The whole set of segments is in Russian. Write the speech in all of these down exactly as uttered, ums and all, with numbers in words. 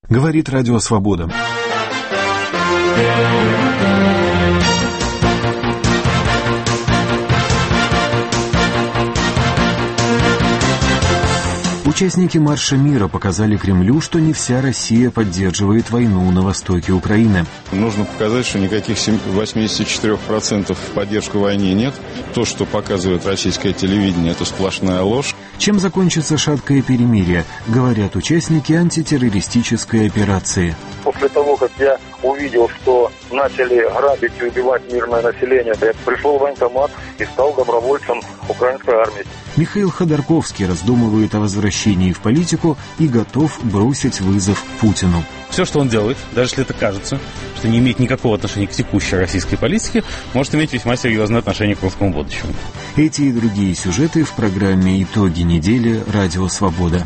Говорит Радио Свобода. Участники марша мира показали Кремлю, что не вся Россия поддерживает войну на востоке Украины. Нужно показать, что никаких восемьдесят четыре процента поддержки войне нет. То, что показывает российское телевидение, это сплошная ложь. Чем закончится шаткое перемирие, говорят участники антитеррористической операции. После того, как я увидел, что начали грабить и убивать мирное население, я пришел в военкомат и стал добровольцем украинской армии. Михаил Ходорковский раздумывает о возвращении в политику и готов бросить вызов Путину. Все, что он делает, даже если это кажется, что не имеет никакого отношения к текущей российской политике, может иметь весьма серьезное отношение к русскому будущему. Эти и другие сюжеты в программе «Итоги недели» Радио Свобода.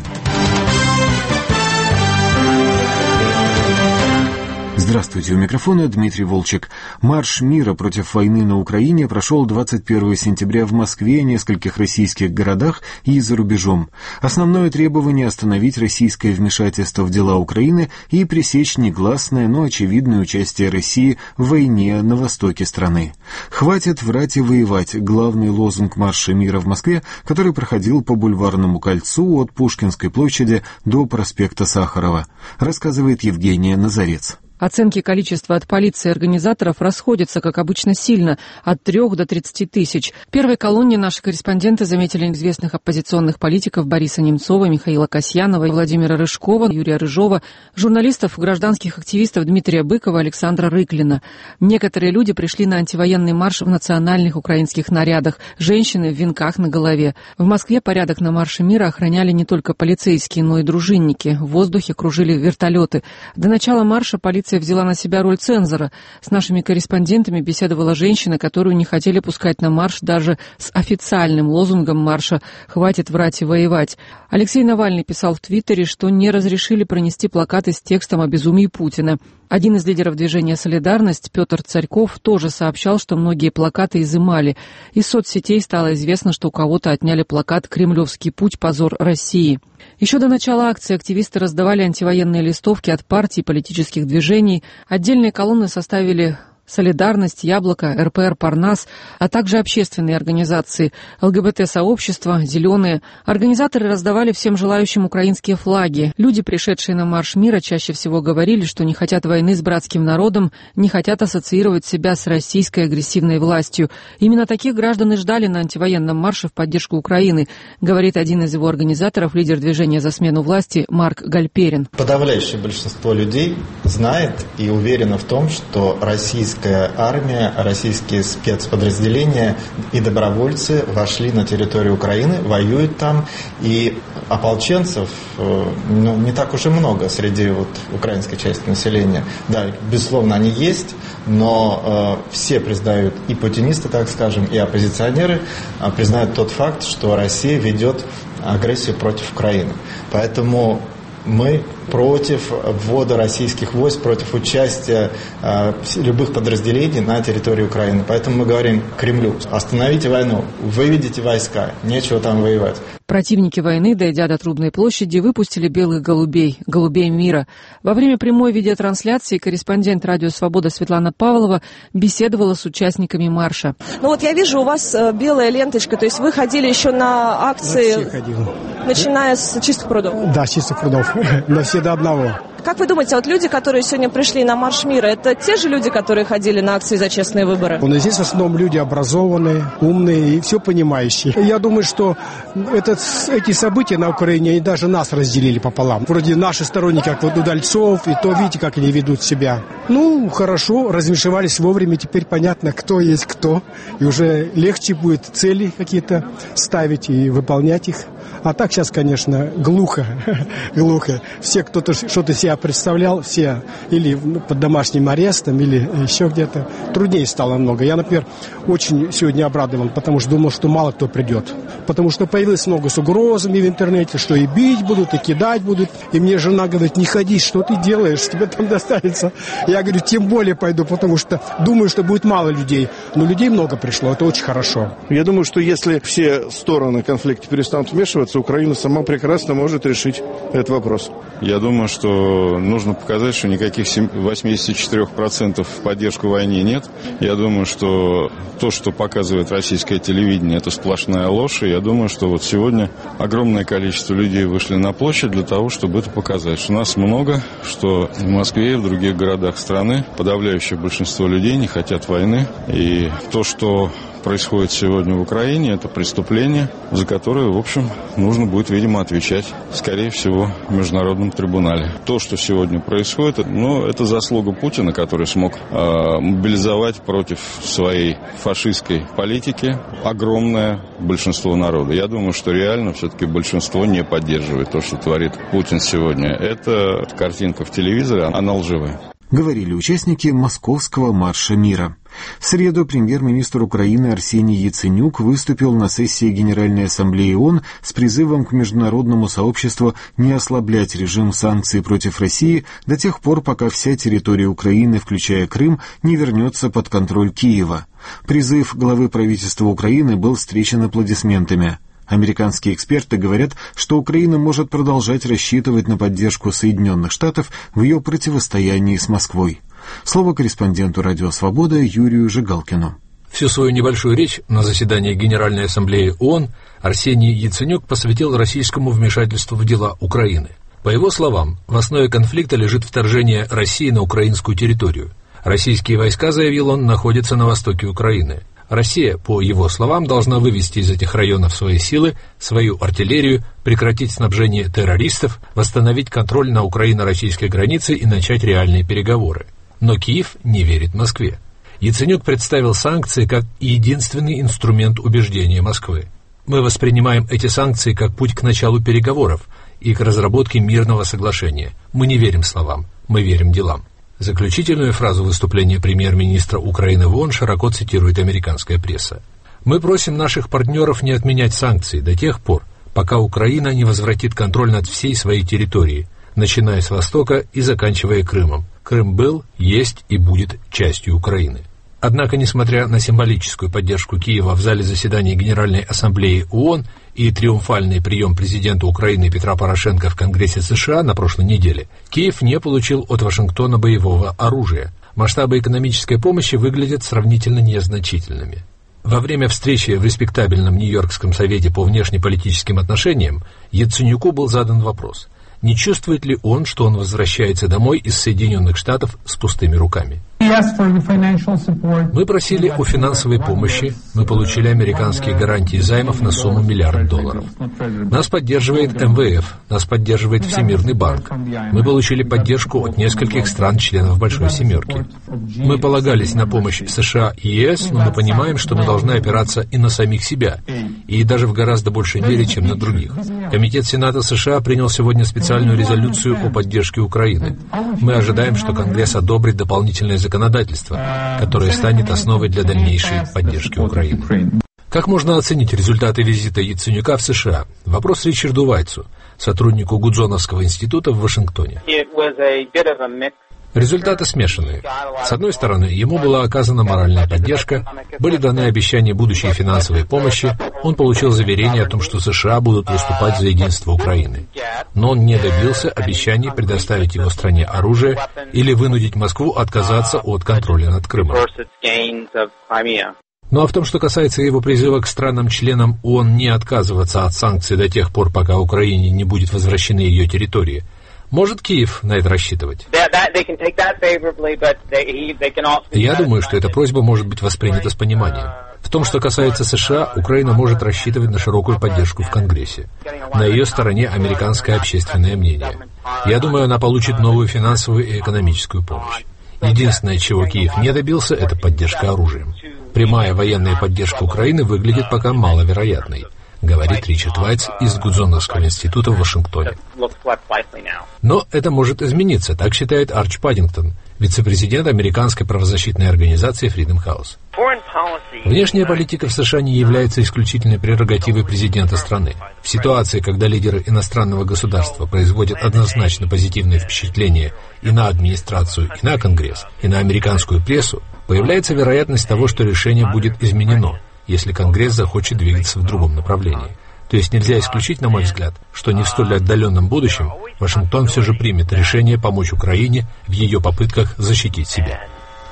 Здравствуйте, у микрофона Дмитрий Волчек. Марш мира против войны на Украине прошел двадцать первого сентября в Москве, нескольких российских городах и за рубежом. Основное требование — остановить российское вмешательство в дела Украины и пресечь негласное, но очевидное участие России в войне на востоке страны. «Хватит врать и воевать» — главный лозунг марша мира в Москве, который проходил по Бульварному кольцу от Пушкинской площади до проспекта Сахарова, рассказывает Евгения Назарец. Оценки количества от полиции и организаторов расходятся, как обычно, сильно, от трех до тридцати тысяч. В первой колонне наши корреспонденты заметили известных оппозиционных политиков Бориса Немцова, Михаила Касьянова, Владимира Рыжкова, Юрия Рыжова, журналистов, гражданских активистов Дмитрия Быкова, Александра Рыклина. Некоторые люди пришли на антивоенный марш в национальных украинских нарядах, женщины в венках на голове. В Москве порядок на марше мира охраняли не только полицейские, но и дружинники. В воздухе кружили вертолеты. До начала марша полиция взяла на себя роль цензора. С нашими корреспондентами беседовала женщина, которую не хотели пускать на марш даже с официальным лозунгом марша «Хватит врать и воевать». Алексей Навальный писал в Твиттере, что не разрешили пронести плакаты с текстом о безумии Путина. Один из лидеров движения «Солидарность», Петр Царьков, тоже сообщал, что многие плакаты изымали. Из соцсетей стало известно, что у кого-то отняли плакат «Кремлевский путь. Позор России». Еще до начала акции активисты раздавали антивоенные листовки от партий, политических движений. Отдельные колонны составили «Солидарность», «Яблоко», эр пэ эр «Парнас», а также общественные организации, эл гэ бэ тэ-сообщества, «Зеленые». Организаторы раздавали всем желающим украинские флаги. Люди, пришедшие на марш мира, чаще всего говорили, что не хотят войны с братским народом, не хотят ассоциировать себя с российской агрессивной властью. Именно таких граждан и ждали на антивоенном марше в поддержку Украины, говорит один из его организаторов, лидер движения за смену власти Марк Гальперин. Подавляющее большинство людей знает и уверено в том, что российская армия, российские спецподразделения и добровольцы вошли на территорию Украины, воюют там, и ополченцев ну, не так уж и много среди вот, украинской части населения. Да, безусловно, они есть, но э, все признают, и путинисты, так скажем, и оппозиционеры э, признают тот факт, что Россия ведет агрессию против Украины. Поэтому мы против ввода российских войск, против участия э, любых подразделений на территории Украины. Поэтому мы говорим Кремлю: остановите войну, выведите войска, нечего там воевать. Противники войны, дойдя до Трубной площади, выпустили белых голубей, голубей мира. Во время прямой видеотрансляции корреспондент «Радио Свобода» Светлана Павлова беседовала с участниками марша. Ну вот я вижу, у вас белая ленточка, то есть вы ходили еще на акции, начиная с чистых прудов? Да, с чистых прудов, но все до одного. Как вы думаете, вот люди, которые сегодня пришли на марш мира, это те же люди, которые ходили на акции за честные выборы? У нас здесь в основном люди образованные, умные и все понимающие. Я думаю, что этот, эти события на Украине, они даже нас разделили пополам. Вроде наши сторонники, как вот удальцов, и то видите, как они ведут себя. Ну, хорошо, размешивались вовремя, теперь понятно, кто есть кто. И уже легче будет цели какие-то ставить и выполнять их. А так сейчас, конечно, глухо, глухо. Все, кто-то что-то себя представлял, все или под домашним арестом, или еще где-то. Труднее стало много. Я, например, очень сегодня обрадован, потому что думал, что мало кто придет. Потому что появилось много с угрозами в интернете, что и бить будут, и кидать будут. И мне жена говорит: не ходи, что ты делаешь, тебе там достанется. Я говорю: тем более пойду, потому что думаю, что будет мало людей. Но людей много пришло, это очень хорошо. Я думаю, что если все стороны конфликта перестанут вмешиваться, Украина сама прекрасно может решить этот вопрос. Я думаю, что что нужно показать, что никаких восемьдесят четыре процента в поддержку войне нет. Я думаю, что то, что показывает российское телевидение, это сплошная ложь. И я думаю, что вот сегодня огромное количество людей вышли на площадь для того, чтобы это показать. Что нас много, что в Москве и в других городах страны подавляющее большинство людей не хотят войны. И то, что происходит сегодня в Украине, это преступление, за которое, в общем, нужно будет, видимо, отвечать, скорее всего, в международном трибунале. То, что сегодня происходит, ну, это заслуга Путина, который смог э, мобилизовать против своей фашистской политики огромное большинство народа. Я думаю, что реально все-таки большинство не поддерживает то, что творит Путин сегодня. Это картинка в телевизоре, она лживая. Говорили участники Московского марша мира. В среду премьер-министр Украины Арсений Яценюк выступил на сессии Генеральной Ассамблеи ООН с призывом к международному сообществу не ослаблять режим санкций против России до тех пор, пока вся территория Украины, включая Крым, не вернется под контроль Киева. Призыв главы правительства Украины был встречен аплодисментами. Американские эксперты говорят, что Украина может продолжать рассчитывать на поддержку Соединенных Штатов в ее противостоянии с Москвой. Слово корреспонденту «Радио Свобода» Юрию Жигалкину. Всю свою небольшую речь на заседании Генеральной Ассамблеи ООН Арсений Яценюк посвятил российскому вмешательству в дела Украины. По его словам, в основе конфликта лежит вторжение России на украинскую территорию. Российские войска, заявил он, находятся на востоке Украины. Россия, по его словам, должна вывести из этих районов свои силы, свою артиллерию, прекратить снабжение террористов, восстановить контроль на украино-российской границе и начать реальные переговоры. Но Киев не верит Москве. Яценюк представил санкции как единственный инструмент убеждения Москвы. Мы воспринимаем эти санкции как путь к началу переговоров и к разработке мирного соглашения. Мы не верим словам, мы верим делам. Заключительную фразу выступления премьер-министра Украины в ООН широко цитирует американская пресса. «Мы просим наших партнеров не отменять санкции до тех пор, пока Украина не возвратит контроль над всей своей территорией, начиная с востока и заканчивая Крымом. Крым был, есть и будет частью Украины». Однако, несмотря на символическую поддержку Киева в зале заседания Генеральной Ассамблеи ООН и триумфальный прием президента Украины Петра Порошенко в Конгрессе США на прошлой неделе, Киев не получил от Вашингтона боевого оружия. Масштабы экономической помощи выглядят сравнительно незначительными. Во время встречи в респектабельном Нью-Йоркском совете по внешнеполитическим отношениям Яценюку был задан вопрос, не чувствует ли он, что он возвращается домой из Соединенных Штатов с пустыми руками. Мы просили о финансовой помощи, мы получили американские гарантии займов на сумму миллиард долларов. Нас поддерживает эм вэ эф, нас поддерживает Всемирный банк. Мы получили поддержку от нескольких стран-членов Большой Семерки. Мы полагались на помощь США и е эс, но мы понимаем, что мы должны опираться и на самих себя, и даже в гораздо большей мере, чем на других. Комитет Сената США принял сегодня специальную резолюцию о поддержке Украины. Мы ожидаем, что Конгресс одобрит дополнительное законодательство, которое станет основой для дальнейшей поддержки Украины. Как можно оценить результаты визита Яценюка в США? Вопрос Ричарду Вайцу, сотруднику Гудзоновского института в Вашингтоне. Результаты смешанные. С одной стороны, ему была оказана моральная поддержка, были даны обещания будущей финансовой помощи, он получил заверение о том, что США будут выступать за единство Украины. Но он не добился обещаний предоставить его стране оружие или вынудить Москву отказаться от контроля над Крымом. Ну а в том, что касается его призыва к странам-членам ООН не отказываться от санкций до тех пор, пока Украине не будет возвращены ее территории, может Киев на это рассчитывать? Я думаю, что эта просьба может быть воспринята с пониманием. В том, что касается США, Украина может рассчитывать на широкую поддержку в Конгрессе. На ее стороне американское общественное мнение. Я думаю, она получит новую финансовую и экономическую помощь. Единственное, чего Киев не добился, это поддержка оружием. Прямая военная поддержка Украины выглядит пока маловероятной, говорит Ричард Вайц из Гудзоновского института в Вашингтоне. Но это может измениться, так считает Арч Паддингтон, вице-президент американской правозащитной организации Freedom House. Внешняя политика в США не является исключительной прерогативой президента страны. В ситуации, когда лидеры иностранного государства производят однозначно позитивное впечатление и на администрацию, и на Конгресс, и на американскую прессу, появляется вероятность того, что решение будет изменено, если Конгресс захочет двигаться в другом направлении. То есть нельзя исключить, на мой взгляд, что не в столь отдаленном будущем Вашингтон все же примет решение помочь Украине в ее попытках защитить себя.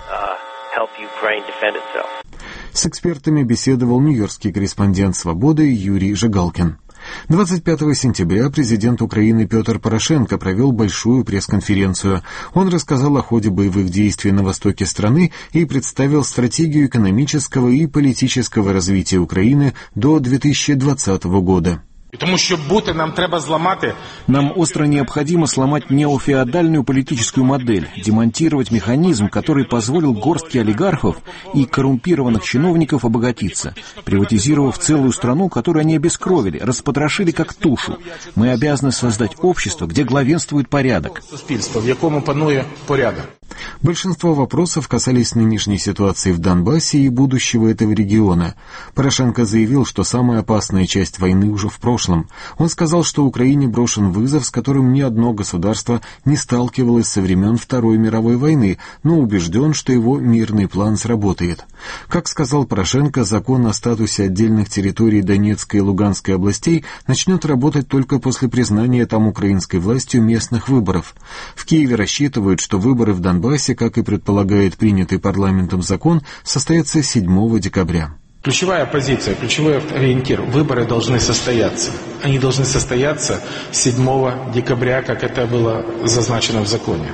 С экспертами беседовал нью-йоркский корреспондент «Свободы» Юрий Жигалкин. двадцать пятого сентября президент Украины Петр Порошенко провел большую пресс-конференцию. Он рассказал о ходе боевых действий на востоке страны и представил стратегию экономического и политического развития Украины до две тысячи двадцатого года. Тому що бути нам треба зламати. Нам остро необходимо сломать неофеодальную политическую модель, демонтировать механизм, который позволил горстке олигархов и коррумпированных чиновников обогатиться, приватизировав целую страну, которую они обескровили, распотрошили как тушу. Мы обязаны создать общество, где главенствует порядок. Суспільство, в якому панує порядок. Большинство вопросов касались нынешней ситуации в Донбассе и будущего этого региона. Порошенко заявил, что самая опасная часть войны уже в прошлом. Он сказал, что Украине брошен вызов, с которым ни одно государство не сталкивалось со времен Второй мировой войны, но убежден, что его мирный план сработает. Как сказал Порошенко, закон о статусе отдельных территорий Донецкой и Луганской областей начнет работать только после признания там украинской властью местных выборов. В Киеве рассчитывают, что выборы в Донбассе, как и предполагает принятый парламентом закон, состоятся седьмого декабря. Ключевая позиция, ключевой ориентир. Выборы должны состояться. Они должны состояться седьмого декабря, как это было зазначено в законе.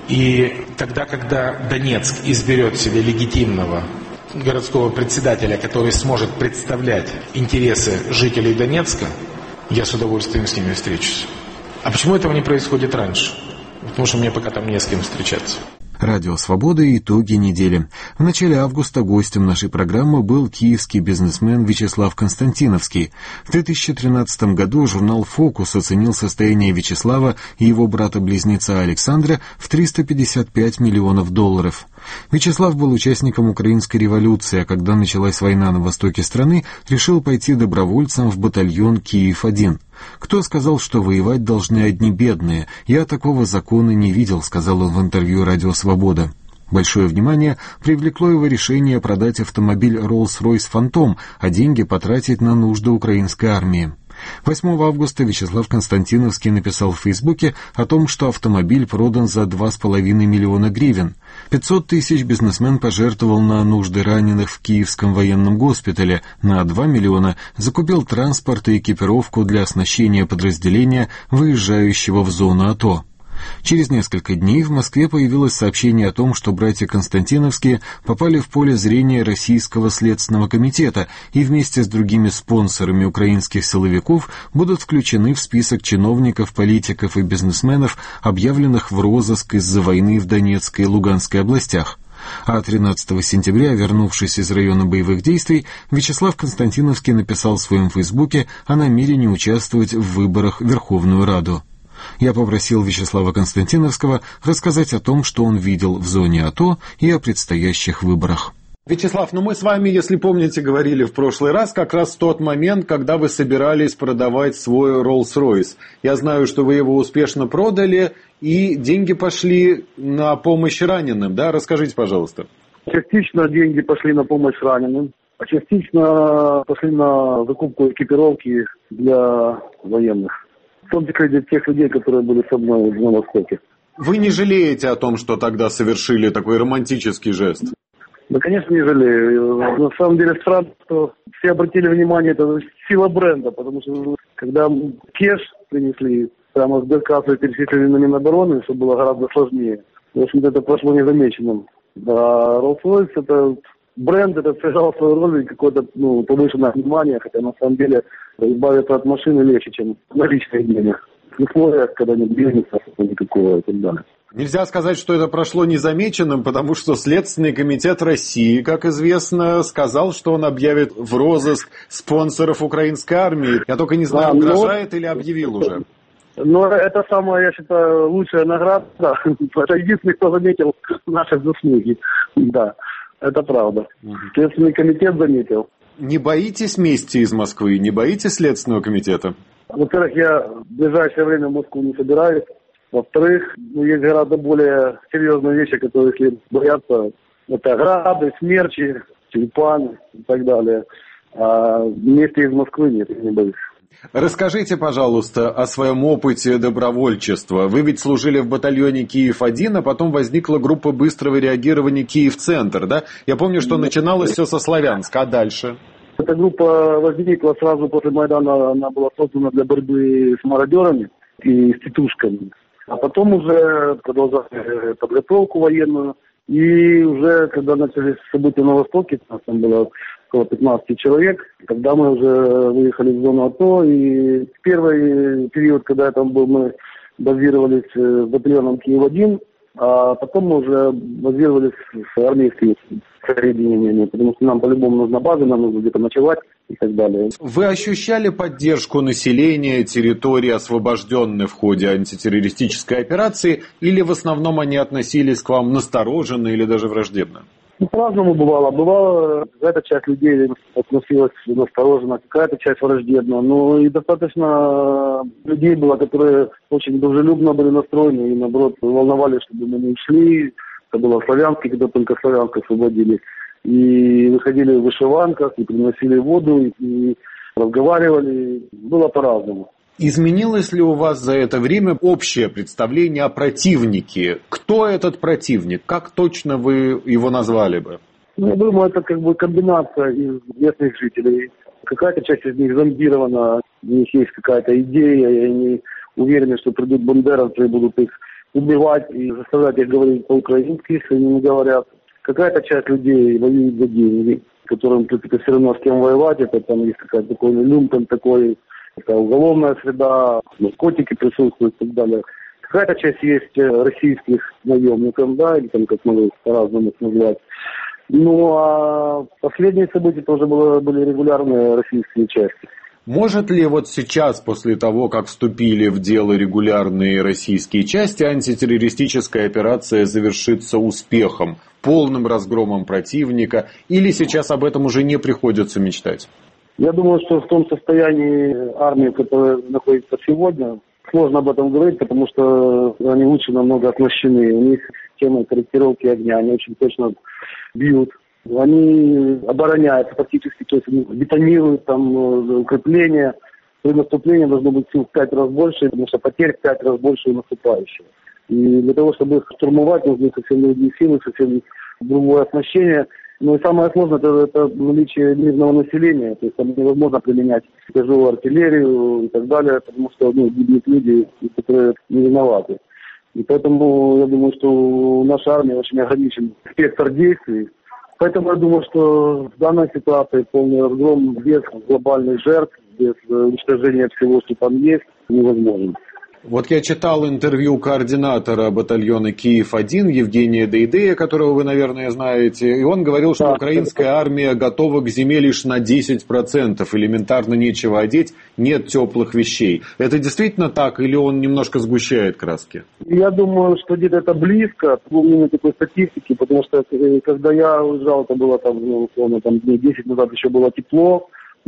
И тогда, когда Донецк изберет себе легитимного городского председателя, который сможет представлять интересы жителей Донецка, я с удовольствием с ними встречусь. А почему этого не происходит раньше? Потому что мне пока там не с кем встречаться. Радио «Свобода» и итоги недели. В начале августа гостем нашей программы был киевский бизнесмен Вячеслав Константиновский. В две тысячи тринадцатом году журнал «Фокус» оценил состояние Вячеслава и его брата-близнеца Александра в триста пятьдесят пять миллионов долларов. Вячеслав был участником украинской революции, а когда началась война на востоке страны, решил пойти добровольцем в батальон «Киев один». «Кто сказал, что воевать должны одни бедные? Я такого закона не видел», — сказал он в интервью «Радио Свобода». Большое внимание привлекло его решение продать автомобиль Rolls-Royce Phantom, а деньги потратить на нужды украинской армии. восьмого августа Вячеслав Константиновский написал в Фейсбуке о том, что автомобиль продан за два с половиной миллиона гривен. пятьсот тысяч бизнесмен пожертвовал на нужды раненых в Киевском военном госпитале, на два миллиона закупил транспорт и экипировку для оснащения подразделения, выезжающего в зону АТО. Через несколько дней в Москве появилось сообщение о том, что братья Константиновские попали в поле зрения Российского следственного комитета и вместе с другими спонсорами украинских силовиков будут включены в список чиновников, политиков и бизнесменов, объявленных в розыск из-за войны в Донецкой и Луганской областях. А тринадцатого сентября, вернувшись из района боевых действий, Вячеслав Константиновский написал в своем Фейсбуке о намерении участвовать в выборах в Верховную Раду. Я попросил Вячеслава Константиновского рассказать о том, что он видел в зоне АТО и о предстоящих выборах. Вячеслав, ну мы с вами, если помните, говорили в прошлый раз как раз в тот момент, когда вы собирались продавать свой Rolls-Royce. Я знаю, что вы его успешно продали, и деньги пошли на помощь раненым, да? Расскажите, пожалуйста. Частично деньги пошли на помощь раненым, а частично пошли на закупку экипировки для военных. В том числе для тех людей, которые были со мной на Востоке. Вы не жалеете о том, что тогда совершили такой романтический жест? Да, конечно, не жалею. На самом деле странно, что все обратили внимание, это сила бренда, потому что когда кеш принесли, прямо с Деркаса перечислили на Минобороны, что было гораздо сложнее. В общем-то, это прошло незамеченным. А Rolls-Royce, это бренд, это сыграл свою роль и какое-то ну, повышенное внимание, хотя на самом деле избавиться от машины легче, чем наличные деньги. В условиях, когда нет бизнеса никакого и так далее. Нельзя сказать, что это прошло незамеченным, потому что Следственный комитет России, как известно, сказал, что он объявит в розыск спонсоров украинской армии. Я только не знаю, угрожает или объявил уже. Но это самая, я считаю, лучшая награда. Это единственный, кто заметил наши заслуги. Да, это правда. Следственный комитет заметил. Не боитесь мести из Москвы? Не боитесь Следственного комитета? Во-первых, я в ближайшее время в Москву не собираюсь. Во-вторых, ну, есть гораздо более серьезные вещи, которые, если боятся, это грады, смерчи, тюльпаны и так далее. А вместе из Москвы нет, я не боюсь. Расскажите, пожалуйста, о своем опыте добровольчества. Вы ведь служили в батальоне Киев-один, а потом возникла группа быстрого реагирования Киев-центр, да? Я помню, что начиналось все со Славянска, а дальше? Эта группа возникла сразу после Майдана, она была создана для борьбы с мародерами и с тетушками. А потом уже продолжали подготовку военную. И уже, когда начались события на Востоке, у нас там было около пятнадцать человек, когда мы уже выехали в зону АТО, и в первый период, когда я там был, мы базировались с батальоном Киев-один, а потом мы уже базировались с армейскими соединениями, потому что нам по-любому нужна база, нам нужно где-то ночевать и так далее. Вы ощущали поддержку населения территории, освобожденной в ходе антитеррористической операции, или в основном они относились к вам настороженно или даже враждебно? Ну, по-разному бывало. Бывало, какая-то часть людей относилась настороженно, какая-то часть враждебно. Но и достаточно людей было, которые очень дружелюбно были настроены и, наоборот, волновались, чтобы мы не ушли. Это было в Славянске, когда только Славянск освободили. И выходили в вышиванках, и приносили воду, и разговаривали. Было по-разному. Изменилось ли у вас за это время общее представление о противнике? Кто этот противник? Как точно вы его назвали бы? Ну, я думаю, это как бы комбинация из местных жителей. Какая-то часть из них зомбирована, у них есть какая-то идея, и они уверены, что придут бандеровцы и будут их убивать и заставлять их говорить по-украински, если они не говорят. Какая-то часть людей воюет за деньги, которым, в принципе, все равно с кем воевать. Это там есть какой-то такой люмпен такой, это уголовная среда, наркотики присутствуют и так далее. Какая-то часть есть российских наемников, да, или там, как мы по-разному их назвать. Ну, а последние события тоже было, были регулярные российские части. Может ли вот сейчас, после того, как вступили в дело регулярные российские части, антитеррористическая операция завершится успехом, полным разгромом противника, или сейчас об этом уже не приходится мечтать? Я думаю, что в том состоянии армии, которая находится сегодня, сложно об этом говорить, потому что они лучше намного оснащены. У них система корректировки огня, они очень точно бьют. Они обороняются фактически, то есть они бетонируют там укрепления. При наступлении должно быть сил в пять раз больше, потому что потерь в пять раз больше у наступающих. И для того, чтобы их штурмовать, нужны совсем другие силы, совсем другое оснащение. Но и самое сложное это, это наличие мирного населения. То есть там невозможно применять тяжелую артиллерию и так далее, потому что ну, гибнут люди, которые не виноваты. И поэтому я думаю, что у нашей армии очень ограничен спектр действий. Поэтому я думаю, что в данной ситуации полный разгром без глобальных жертв, без уничтожения всего, что там есть, невозможен. Вот я читал интервью координатора батальона Киев-один Евгения Дейдея, которого вы, наверное, знаете, и он говорил, что да, украинская это... армия готова к зиме лишь на десять процентов, элементарно нечего одеть, нет теплых вещей. Это действительно так или он немножко сгущает краски? Я думаю, что где-то это близко, у меня такой статистики, потому что когда я уезжал, это было там, ну, условно, там дней десять назад еще было тепло.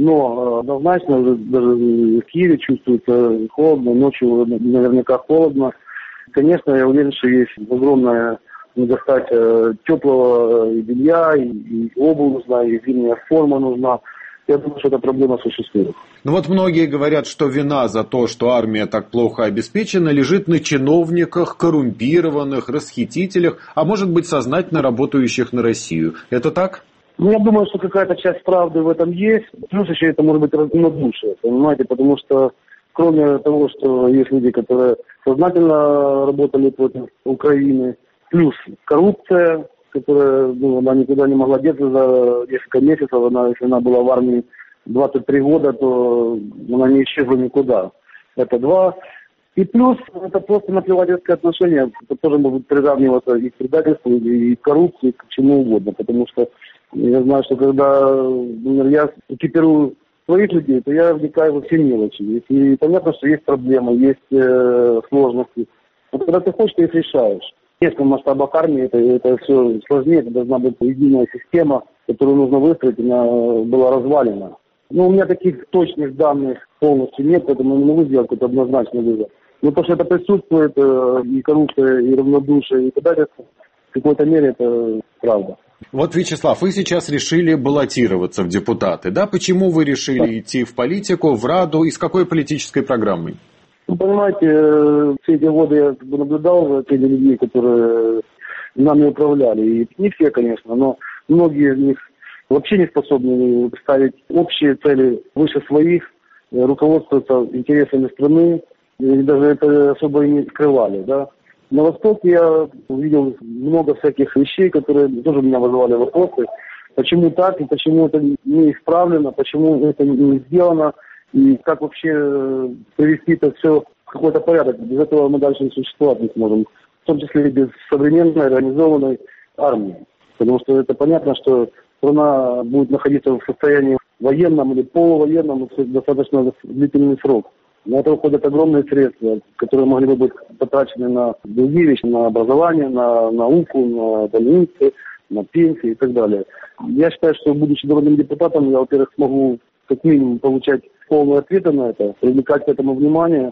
Но однозначно уже даже в Киеве чувствуется холодно, ночью наверняка холодно. Конечно, я уверен, что есть огромное недостаток теплого и белья, и, и обувь нужна, и зимняя форма нужна. Я думаю, что эта проблема существует. Ну вот многие говорят, что вина за то, что армия так плохо обеспечена, лежит на чиновниках, коррумпированных, расхитителях, а может быть сознательно работающих на Россию. Это так? Ну, я думаю, что какая-то часть правды в этом есть. Плюс еще это может быть равнодушие, понимаете, потому что кроме того, что есть люди, которые сознательно работали против Украины, плюс коррупция, которая, ну, она никуда не могла деться за несколько месяцев, она, если она была в армии двадцать три года, то она не исчезла никуда. Это два. И плюс это просто наплевательское отношение, это тоже может приравниваться и к предательству, и к коррупции, и к чему угодно, потому что я знаю, что когда, например, я экипирую своих людей, то я вникаю во все мелочи. И понятно, что есть проблемы, есть э, сложности. Но когда ты хочешь, ты их решаешь. Конечно, в масштабах армии это, это все сложнее, это должна быть единая система, которую нужно выстроить, она была развалена. Но у меня таких точных данных полностью нет, поэтому не могу сделать какой-то однозначный вывод. Но то, что это присутствует, э, и коррупция, и равнодушие, и предательство, в какой-то мере это правда. Вот, Вячеслав, вы сейчас решили баллотироваться в депутаты, да? Почему вы решили идти в политику, в Раду и с какой политической программой? Ну, понимаете, все эти годы я наблюдал за теми людьми, которые нами управляли. И не все, конечно, но многие из них вообще не способны ставить общие цели выше своих, руководствуются интересами страны, и даже это особо и не скрывали, да. На Востоке я увидел много всяких вещей, которые тоже меня вызывали вопросы. Почему так и почему это не исправлено, почему это не сделано, и как вообще привести это все в какой-то порядок. Без этого мы дальше существовать не сможем, в том числе и без современной организованной армии. Потому что это понятно, что страна будет находиться в состоянии военном или полувоенном достаточно длительный срок. На это уходят огромные средства, которые могли бы быть потрачены на другие вещи, на образование, на науку, на больницы, на пенсии и так далее. Я считаю, что, будучи народным депутатом, я, во-первых, смогу как минимум получать полные ответы на это, привлекать к этому внимание.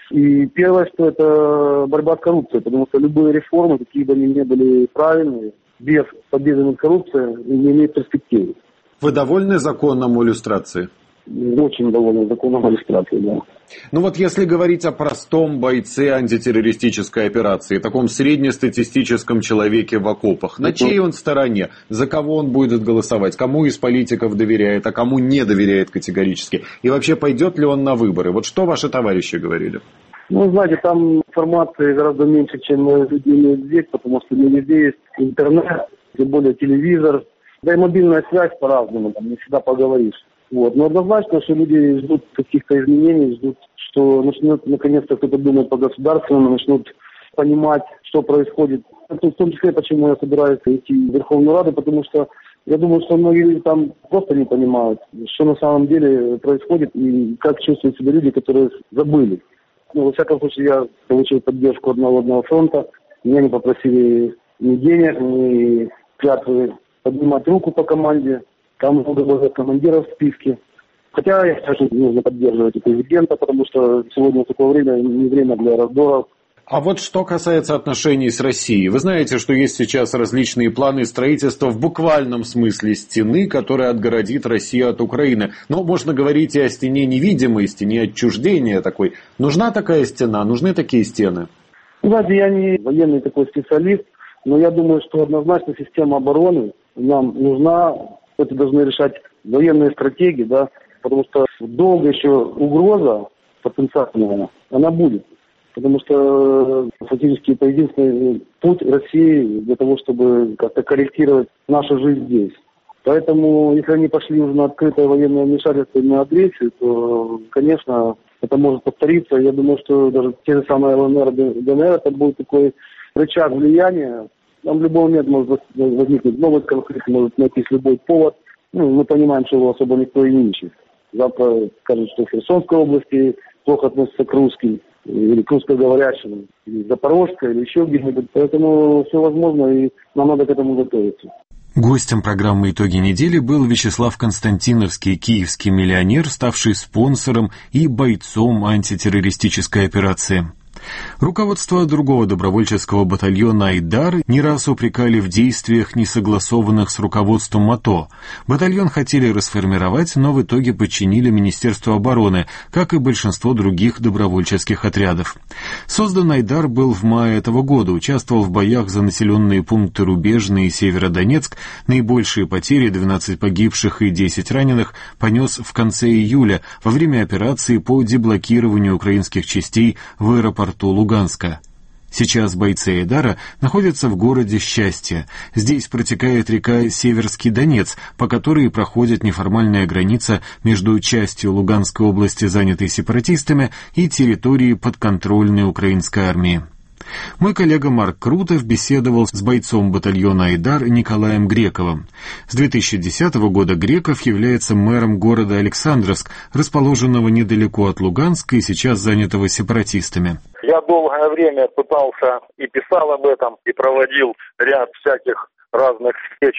И первое, что это борьба с коррупцией, потому что любые реформы, какие бы они ни были правильные, без победы над коррупцией не имеют перспективы. Вы довольны законом о иллюстрации? Очень довольны законом о иллюстрации, да. Ну вот если говорить о простом бойце антитеррористической операции, таком среднестатистическом человеке в окопах, на чьей он стороне, за кого он будет голосовать, кому из политиков доверяет, а кому не доверяет категорически, и вообще пойдет ли он на выборы? Вот что ваши товарищи говорили? Ну, знаете, там информации гораздо меньше, чем люди имеют здесь, потому что не везде есть интернет, тем более телевизор, да и мобильная связь по-разному, там не всегда поговоришь. Вот. Но однозначно, что люди ждут каких-то изменений, ждут, что начнет наконец-то кто-то думать по-государственному, начнут понимать, что происходит. Это в том числе, почему я собираюсь идти в Верховную Раду, потому что я думаю, что многие люди там просто не понимают, что на самом деле происходит и как чувствуют себя люди, которые забыли. Ну, во всяком случае, я получил поддержку от Народного фронта. Меня не попросили ни денег, ни клятвы поднимать руку по команде. Там много было командиров в списке. Хотя я считаю, что нужно поддерживать и президента, потому что сегодня такое время, не время для раздоров. А вот что касается отношений с Россией. Вы знаете, что есть сейчас различные планы строительства в буквальном смысле стены, которая отгородит Россию от Украины. Но можно говорить и о стене невидимой, стене отчуждения такой. Нужна такая стена? Нужны такие стены? Знаете, я не военный такой специалист, но я думаю, что однозначно система обороны нам нужна. Это должны решать военные стратегии, да, потому что долго еще угроза потенциальная, она будет. Потому что фактически это единственный путь России для того, чтобы как-то корректировать нашу жизнь здесь. Поэтому, если они пошли уже на открытое военное вмешательство и на агрессию, то, конечно, это может повториться. Я думаю, что даже те же самые ЛНР, ДНР, это будет такой рычаг влияния. Там в любой момент может возникнуть новый конфликт, может найтись любой повод. Ну, мы понимаем, что его особо никто и не ищет. Завтра скажут, что в Херсонской области плохо относятся к русским, или к русскоговорящим, или Запорожской, или еще где-нибудь. Поэтому все возможно, и нам надо к этому готовиться. Гостем программы «Итоги недели» был Вячеслав Константиновский, киевский миллионер, ставший спонсором и бойцом антитеррористической операции. Руководство другого добровольческого батальона «Айдар» не раз упрекали в действиях, не согласованных с руководством МАТО. Батальон хотели расформировать, но в итоге подчинили Министерству обороны, как и большинство других добровольческих отрядов. Создан «Айдар» был в мае этого года, участвовал в боях за населенные пункты Рубежный и Северодонецк. Наибольшие потери, двенадцать погибших и десять раненых, понес в конце июля во время операции по деблокированию украинских частей в аэропорту Луганска. Сейчас бойцы «Айдара» находятся в городе Счастье. Здесь протекает река Северский Донец, по которой проходит неформальная граница между частью Луганской области, занятой сепаратистами, и территорией подконтрольной украинской армии. Мой коллега Марк Крутов беседовал с бойцом батальона «Айдар» Николаем Грековым. С две тысячи десятого года Греков является мэром города Александровск, расположенного недалеко от Луганска и сейчас занятого сепаратистами. Я долгое время пытался и писал об этом, и проводил ряд всяких разных встреч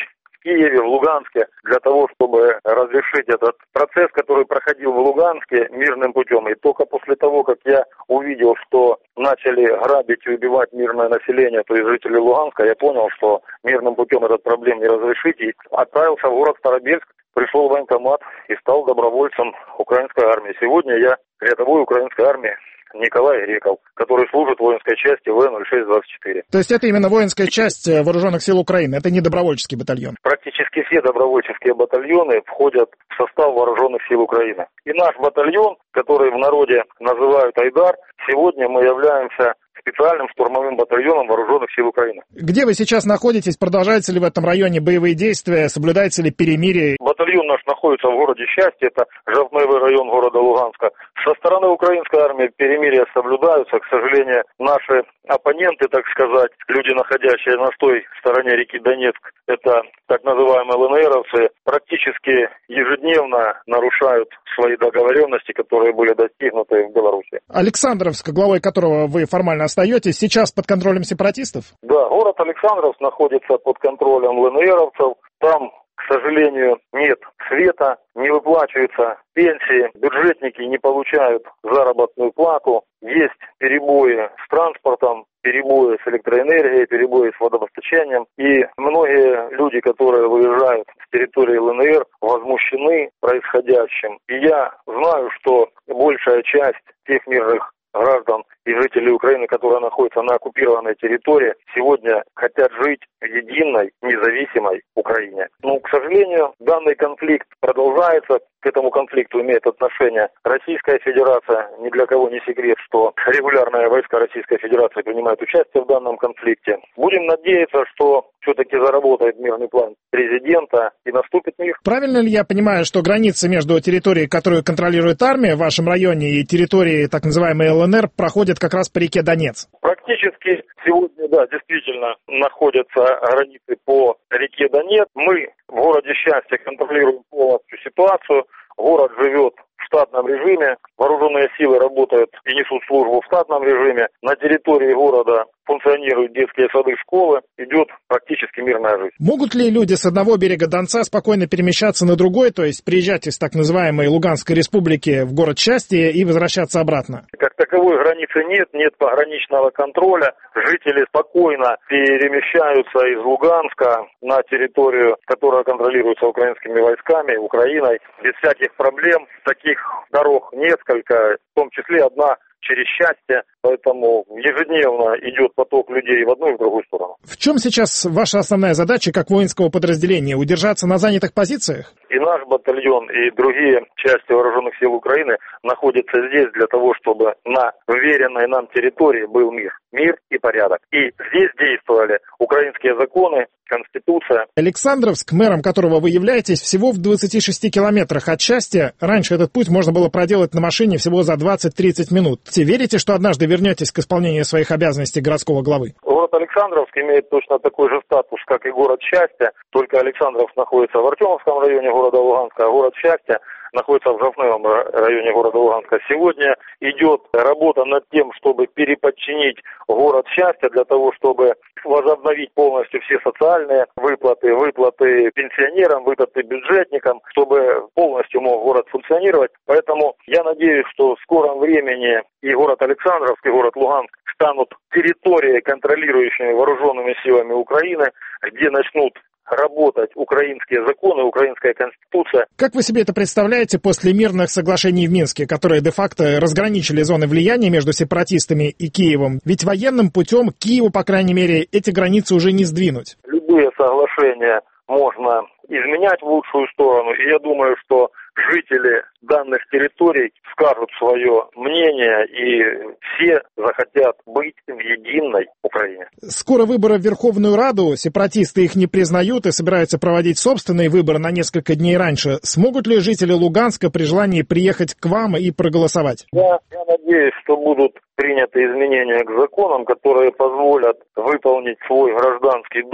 Киеве, в Луганске, для того, чтобы разрешить этот процесс, который проходил в Луганске мирным путем. И только после того, как я увидел, что начали грабить и убивать мирное население, то есть жители Луганска, я понял, что мирным путем этот проблем не разрешить, и отправился в город Старобельск, пришел в военкомат и стал добровольцем украинской армии. Сегодня я рядовой украинской армии Николай Реков, который служит в воинской части вэ ноль шесть двадцать четыре. То есть это именно воинская часть Вооруженных сил Украины, это не добровольческий батальон? Практически все добровольческие батальоны входят в состав Вооруженных сил Украины. И наш батальон, который в народе называют Айдар, сегодня мы являемся специальным штурмовым батальоном Вооруженных сил Украины. Где вы сейчас находитесь? Продолжаются ли в этом районе боевые действия? Соблюдается ли перемирие? Батальон наш находится в городе Счастье, это Жовтневый район города Луганска. Со стороны украинской армии перемирия соблюдаются. К сожалению, наши оппоненты, так сказать, люди, находящие на той стороне реки Донецк, это так называемые ЛНРовцы, практически ежедневно нарушают свои договоренности, которые были достигнуты в Беларуси. Александровск, главой которого вы формально остаетесь, сейчас под контролем сепаратистов? Да, город Александровск находится под контролем ЛНРовцев. Там, к сожалению, нет света, не выплачиваются пенсии, бюджетники не получают заработную плату, есть перебои с транспортом, перебои с электроэнергией, перебои с водопостачанием. И многие люди, которые выезжают с территории ЛНР, возмущены происходящим. И я знаю, что большая часть тех мирных граждан и жителей Украины, которые находятся на оккупированной территории, сегодня хотят жить в единой, независимой Украине. Но, к сожалению, данный конфликт продолжается. К этому конфликту имеет отношение Российская Федерация. Ни для кого не секрет, что регулярные войска Российской Федерации принимают участие в данном конфликте. Будем надеяться, что все-таки заработает мирный план президента и наступит мир. Правильно ли я понимаю, что граница между территорией, которую контролирует армия в вашем районе, и территорией так называемой ЛНР проходит как раз по реке Донец? Практически сегодня, да, действительно находятся границы по реке Донец. Мы в городе Счастье контролируем полностью ситуацию. Город живет в штатном режиме, вооруженные силы работают и несут службу в штатном режиме. На территории города функционируют детские сады, школы, идет практически мирная жизнь. Могут ли люди с одного берега Донца спокойно перемещаться на другой, то есть приезжать из так называемой Луганской республики в город Счастье и возвращаться обратно? Как таковой границы нет, нет пограничного контроля. Жители спокойно перемещаются из Луганска на территорию, которая контролируется украинскими войсками, Украиной, без всяких проблем. Таких дорог несколько, в том числе одна через Счастье, поэтому ежедневно идет поток людей в одну и в другую сторону. В чем сейчас ваша основная задача как воинского подразделения? Удержаться на занятых позициях? И наш батальон, и другие части Вооруженных сил Украины находятся здесь для того, чтобы на уверенной нам территории был мир. Мир и порядок. И здесь действовали украинские законы, Конституция. Александровск, мэром которого вы являетесь, всего в двадцати шести километрах от Счастья. Раньше этот путь можно было проделать на машине всего за двадцать-тридцать минут. Верите, что однажды вернетесь к исполнению своих обязанностей городского главы? Город Александровск имеет точно такой же статус, как и город Счастье. Только Александровск находится в Артемовском районе города Луганска, а город Счастье находится в Жовтневом районе города Луганска. Сегодня идет работа над тем, чтобы переподчинить город Счастье для того, чтобы возобновить полностью все социальные выплаты, выплаты пенсионерам, выплаты бюджетникам, чтобы полностью мог город функционировать. Поэтому я надеюсь, что в скором времени и город Александровск, и город Луганск станут территорией, контролирующими вооруженными силами Украины, где начнут работать украинские законы, украинская конституция. Как вы себе это представляете после мирных соглашений в Минске, которые де-факто разграничили зоны влияния между сепаратистами и Киевом? Ведь военным путем Киеву, по крайней мере, эти границы уже не сдвинуть. Любые соглашения можно изменять в лучшую сторону, и я думаю, что жители данных территорий скажут свое мнение, и все захотят быть в единой Украине. Скоро выборы в Верховную Раду, сепаратисты их не признают и собираются проводить собственные выборы на несколько дней раньше. Смогут ли жители Луганска при желании приехать к вам и проголосовать? Я, я надеюсь, что будут приняты изменения к законам, которые позволят выполнить свой гражданский долг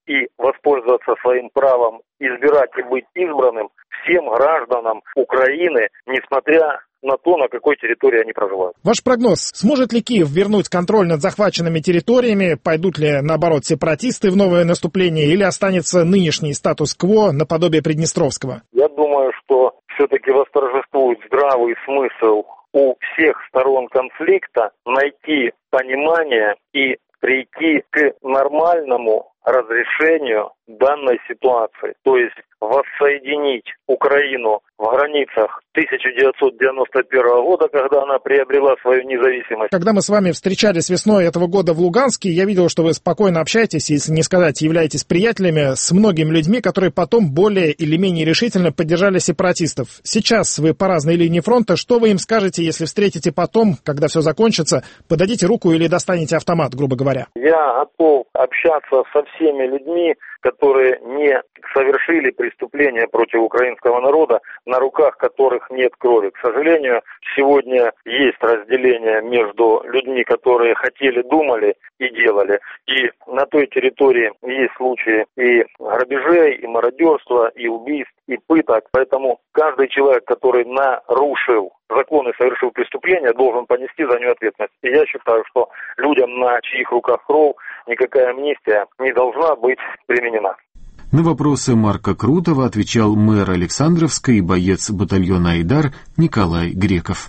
и воспользоваться своим правом избирать и быть избранным всем гражданам Украины, несмотря на то, на какой территории они проживают. Ваш прогноз, сможет ли Киев вернуть контроль над захваченными территориями, пойдут ли, наоборот, сепаратисты в новое наступление, или останется нынешний статус-кво наподобие Приднестровского? Я думаю, что все-таки восторжествует здравый смысл у всех сторон конфликта найти понимание и прийти к нормальному разрешению данной ситуации, то есть воссоединить Украину в границах тысяча девятьсот девяносто первого года, когда она приобрела свою независимость. Когда мы с вами встречались весной этого года в Луганске, я видел, что вы спокойно общаетесь, если не сказать, являетесь приятелями с многими людьми, которые потом более или менее решительно поддержали сепаратистов. Сейчас вы по разной линии фронта. Что вы им скажете, если встретите потом, когда все закончится, подадите руку или достанете автомат, грубо говоря? Я готов общаться со всеми людьми, которые не совершили преступления против украинского народа, на руках которых нет крови. К сожалению, сегодня есть разделение между людьми, которые хотели, думали и делали. И на той территории есть случаи и грабежей, и мародерства, и убийств, и пыток. Поэтому каждый человек, который нарушил закон и совершил преступление, должен понести за него ответственность. И я считаю, что людям, на чьих руках кровь, никакая амнистия не должна быть применена. На вопросы Марка Крутого отвечал мэр Александровска и боец батальона «Айдар» Николай Греков.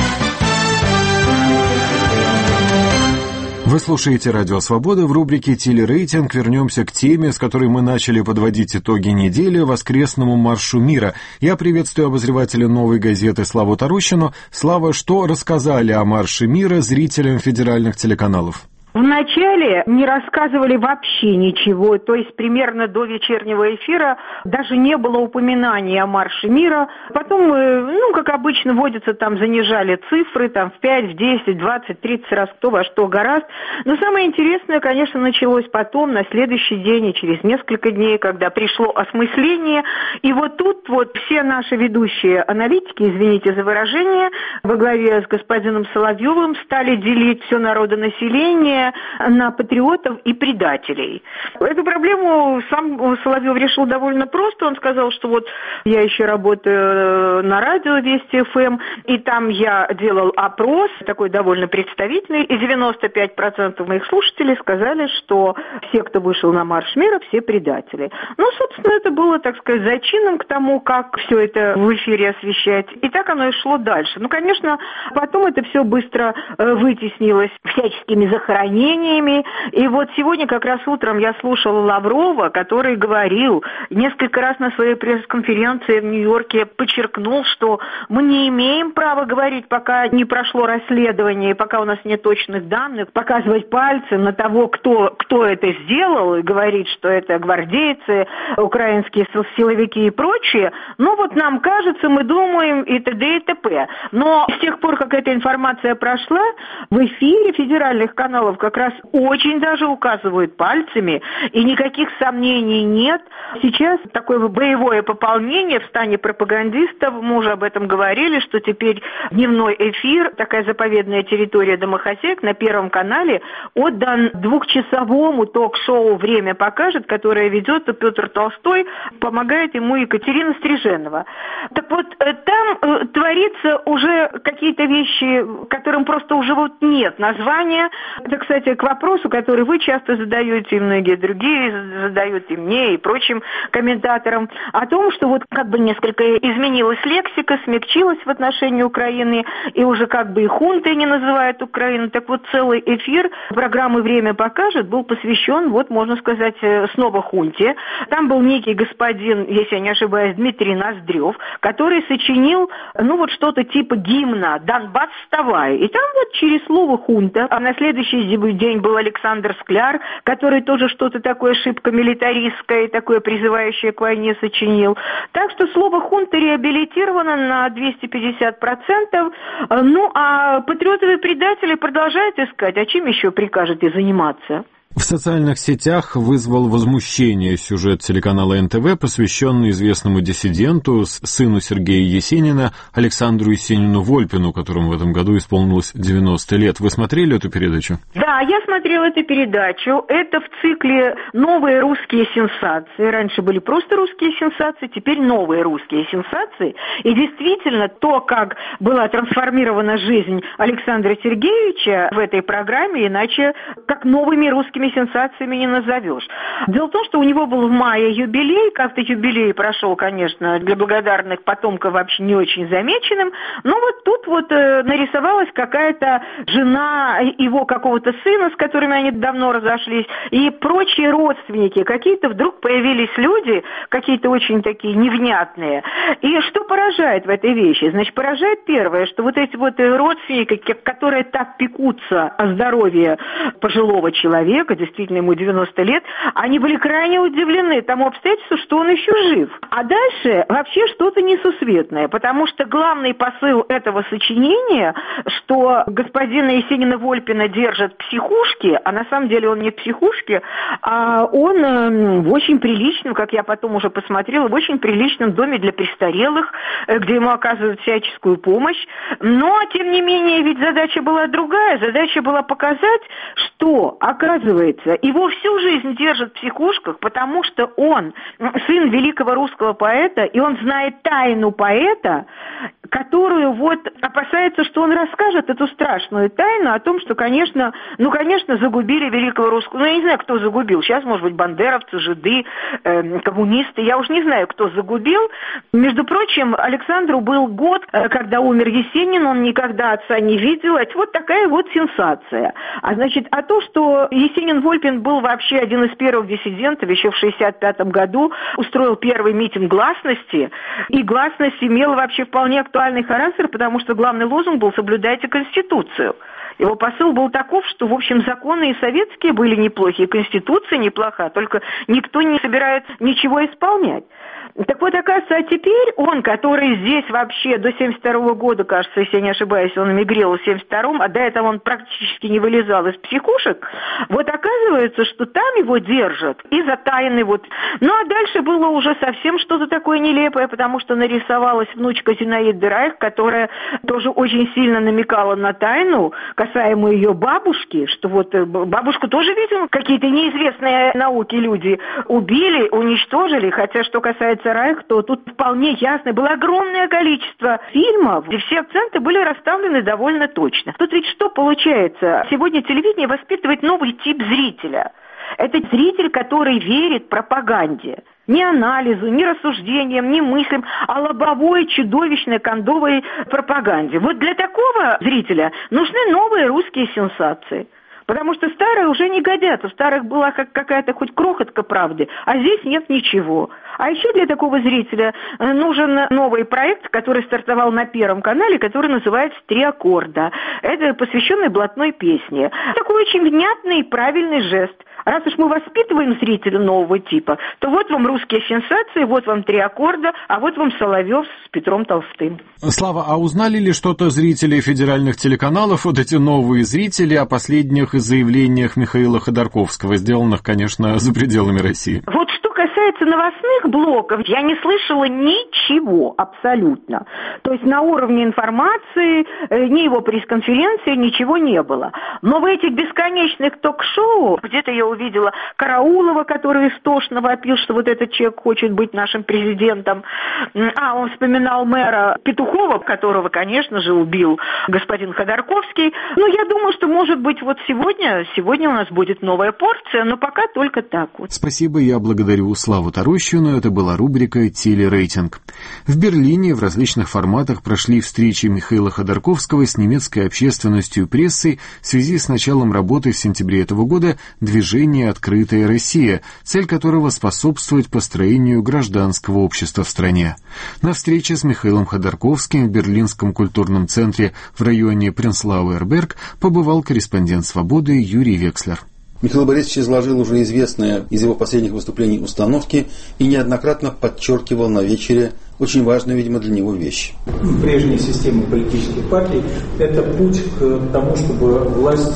Вы слушаете «Радио Свобода». В рубрике «Телерейтинг» вернемся к теме, с которой мы начали подводить итоги недели, воскресному маршу мира. Я приветствую обозревателя «Новой газеты» Славу Тарущину. Слава, что рассказали о марше мира зрителям федеральных телеканалов? Вначале не рассказывали вообще ничего, то есть примерно до вечернего эфира даже не было упоминания о марше мира. Потом, ну, как обычно водится, там занижали цифры, там в пять, в десять, двадцать, тридцать раз кто во что гораст. Но самое интересное, конечно, началось потом, на следующий день и через несколько дней, когда пришло осмысление. И вот тут вот все наши ведущие аналитики, извините за выражение, во главе с господином Соловьевым стали делить все народонаселение на патриотов и предателей. Эту проблему сам Соловьев решил довольно просто. Он сказал, что вот я еще работаю на радио Вести эф эм, и там я делал опрос, такой довольно представительный, и девяносто пять процентов моих слушателей сказали, что все, кто вышел на марш мира, все предатели. Ну, собственно, это было, так сказать, зачином к тому, как все это в эфире освещать. И так оно и шло дальше. Ну, конечно, потом это все быстро вытеснилось всяческими захоронениями. И вот сегодня как раз утром я слушала Лаврова, который говорил несколько раз на своей пресс-конференции в Нью-Йорке, подчеркнул, что мы не имеем права говорить, пока не прошло расследование, пока у нас нет точных данных, показывать пальцем на того, кто, кто это сделал, и говорить, что это гвардейцы, украинские силовики и прочие. Но вот нам кажется, мы думаем и т.д. и т.п. Но с тех пор, как эта информация прошла, в эфире федеральных каналов как раз очень даже указывают пальцами, и никаких сомнений нет. Сейчас такое боевое пополнение в стане пропагандистов, мы уже об этом говорили, что теперь дневной эфир, такая заповедная территория домохозяек на Первом канале, отдан двухчасовому ток-шоу «Время покажет», которое ведет Петр Толстой, помогает ему Екатерина Стриженова. Так вот, там э, творится уже какие-то вещи, которым просто уже вот нет названия. Это, кстати, к вопросу, который вы часто задаете, и многие другие задают, и мне, и прочим комментаторам, о том, что вот как бы несколько изменилась лексика, смягчилась в отношении Украины, и уже как бы и хунтой не называют Украину. Так вот, целый эфир программы «Время покажет» был посвящен, вот можно сказать, снова хунте. Там был некий господин, если я не ошибаюсь, Дмитрий Ноздрев, который сочинил, ну вот что-то типа гимна «Донбасс, вставай». И там вот через слово «хунта», а на следующий день был Александр Скляр, который тоже что-то такое шибко милитаристское, такое призывающее к войне сочинил. Так что слово «хунта» реабилитировано на двести пятьдесят процентов. Ну, а патриоты и предатели продолжают искать. А чем еще прикажете заниматься? В социальных сетях вызвал возмущение сюжет телеканала эн тэ вэ, посвященный известному диссиденту, сыну Сергея Есенина, Александру Есенину-Вольпину, которому в этом году исполнилось девяносто лет. Вы смотрели эту передачу? Да, я смотрела эту передачу. Это в цикле «Новые русские сенсации». Раньше были просто русские сенсации, теперь новые русские сенсации. И действительно, то, как была трансформирована жизнь Александра Сергеевича в этой программе, иначе как новыми русскими сенсациями не назовешь. Дело в том, что у него был в мае юбилей, как-то юбилей прошел, конечно, для благодарных потомков вообще не очень замеченным, но вот тут вот э, нарисовалась какая-то жена его какого-то сына, с которыми они давно разошлись, и прочие родственники. Какие-то вдруг появились люди, какие-то очень такие невнятные. И что поражает в этой вещи? Значит, поражает первое, что вот эти вот родственники, которые так пекутся о здоровье пожилого человека, действительно ему девяносто лет, они были крайне удивлены тому обстоятельству, что он еще жив. А дальше вообще что-то несусветное, потому что главный посыл этого сочинения, что господина Есенина-Вольпина держат в психушке, а на самом деле он не в психушке, а он в очень приличном, как я потом уже посмотрела, в очень приличном доме для престарелых, где ему оказывают всяческую помощь. Но, тем не менее, ведь задача была другая. Задача была показать, что, оказывается, его всю жизнь держат в психушках, потому что он сын великого русского поэта, и он знает тайну поэта, которую вот опасается, что он расскажет эту страшную тайну о том, что, конечно, ну, конечно, загубили великого русского. Ну, я не знаю, кто загубил. Сейчас, может быть, бандеровцы, жиды, э, коммунисты. Я уж не знаю, кто загубил. Между прочим, Александру был год, когда умер Есенин, он никогда отца не видел. Это вот такая вот сенсация. А значит, а то, что Есенин-Вольпин был вообще один из первых диссидентов, еще в шестьдесят пятом году устроил первый митинг гласности, и гласность имела вообще вполне актуальный характер, потому что главный лозунг был «Соблюдайте Конституцию». Его посыл был таков, что, в общем, законы и советские были неплохие, Конституция неплоха, только никто не собирается ничего исполнять. Так вот, оказывается, а теперь он, который здесь вообще до семьдесят второго года, кажется, если я не ошибаюсь, он эмигрировал в семьдесят втором, а до этого он практически не вылезал из психушек, вот оказывается, что там его держат из-за тайны вот. Ну, а дальше было уже совсем что-то такое нелепое, потому что нарисовалась внучка Зинаиды Райх, которая тоже очень сильно намекала на тайну, касаемую ее бабушки, что вот бабушку тоже, видимо, какие-то неизвестные науки люди убили, уничтожили, хотя, что касается Райх, то тут вполне ясно. Было огромное количество фильмов, где все акценты были расставлены довольно точно. Тут ведь что получается? Сегодня телевидение воспитывает новый тип зрителя. Это зритель, который верит пропаганде. Ни анализу, ни рассуждениям, ни мыслям, а лобовой, чудовищной, кондовой пропаганде. Вот для такого зрителя нужны новые русские сенсации. Потому что старые уже не годятся. В старых была как какая-то хоть крохотка правды, а здесь нет ничего. А еще для такого зрителя нужен новый проект, который стартовал на Первом канале, который называется «Три аккорда». Это посвященный блатной песне. Такой очень внятный и правильный жест. Раз уж мы воспитываем зрителя нового типа, то вот вам русские сенсации, вот вам «Три аккорда», а вот вам Соловьев с Петром Толстым. Слава, а узнали ли что-то зрители федеральных телеканалов, вот эти новые зрители, о последних заявлениях Михаила Ходорковского, сделанных, конечно, за пределами России? Вот что касается новостных блоков, я не слышала ничего абсолютно. То есть на уровне информации, ни его пресс-конференции, ничего не было. Но в этих бесконечных ток-шоу, где-то я увидела Караулова, который истошно вопил, что вот этот человек хочет быть нашим президентом. А, он вспоминал мэра Петухова, которого, конечно же, убил господин Ходорковский. Но я думаю, что, может быть, вот сегодня, сегодня у нас будет новая порция, но пока только так вот. Спасибо, я благодарю Славу Тарущину. Это была рубрика «Телерейтинг». В Берлине в различных форматах прошли встречи Михаила Ходорковского с немецкой общественностью и прессой в связи с началом работы в сентябре этого года движения «Открытая Россия», цель которого способствовать построению гражданского общества в стране. На встрече с Михаилом Ходорковским в Берлинском культурном центре в районе Пренслауэр-Берг побывал корреспондент «Свободы» Юрий Векслер. Михаил Борисович изложил уже известные из его последних выступлений установки и неоднократно подчеркивал на вечере очень важную, видимо, для него вещь. Прежняя система политических партий – это путь к тому, чтобы власть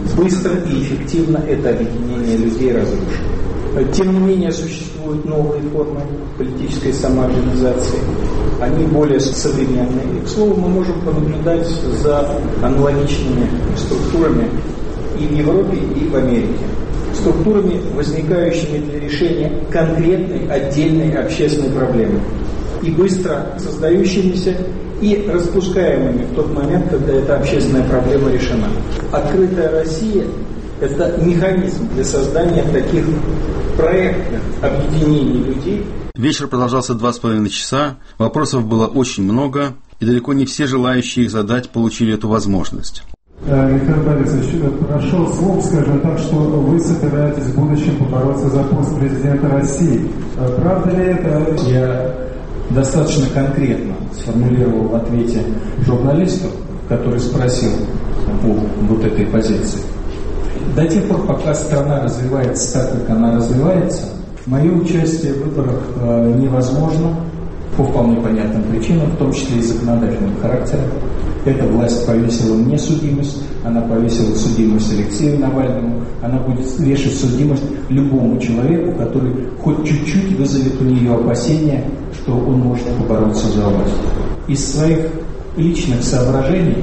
быстро и эффективно это объединение людей разрушит. Тем не менее, существуют новые формы политической самоорганизации. Они более современные. И, к слову, мы можем понаблюдать за аналогичными структурами и в Европе, и в Америке. Структурами, возникающими для решения конкретной, отдельной общественной проблемы. И быстро создающимися, и распускаемыми в тот момент, когда эта общественная проблема решена. Открытая Россия – это механизм для создания таких проектных объединений людей. Вечер продолжался два с половиной часа, вопросов было очень много, и далеко не все желающие их задать получили эту возможность. Михаил Борисович, прошел слух, скажем так, что вы собираетесь в будущем побороться за пост президента России. Правда ли это? Я достаточно конкретно сформулировал в ответе журналисту, который спросил по вот этой позиции. До тех пор, пока страна развивается так, как она развивается, мое участие в выборах э, невозможно по вполне понятным причинам, в том числе и законодательного характера. Эта власть повесила мне судимость, она повесила судимость Алексею Навальному, она будет вешать судимость любому человеку, который хоть чуть-чуть вызовет у нее опасения, что он может побороться за власть. Из своих личных соображений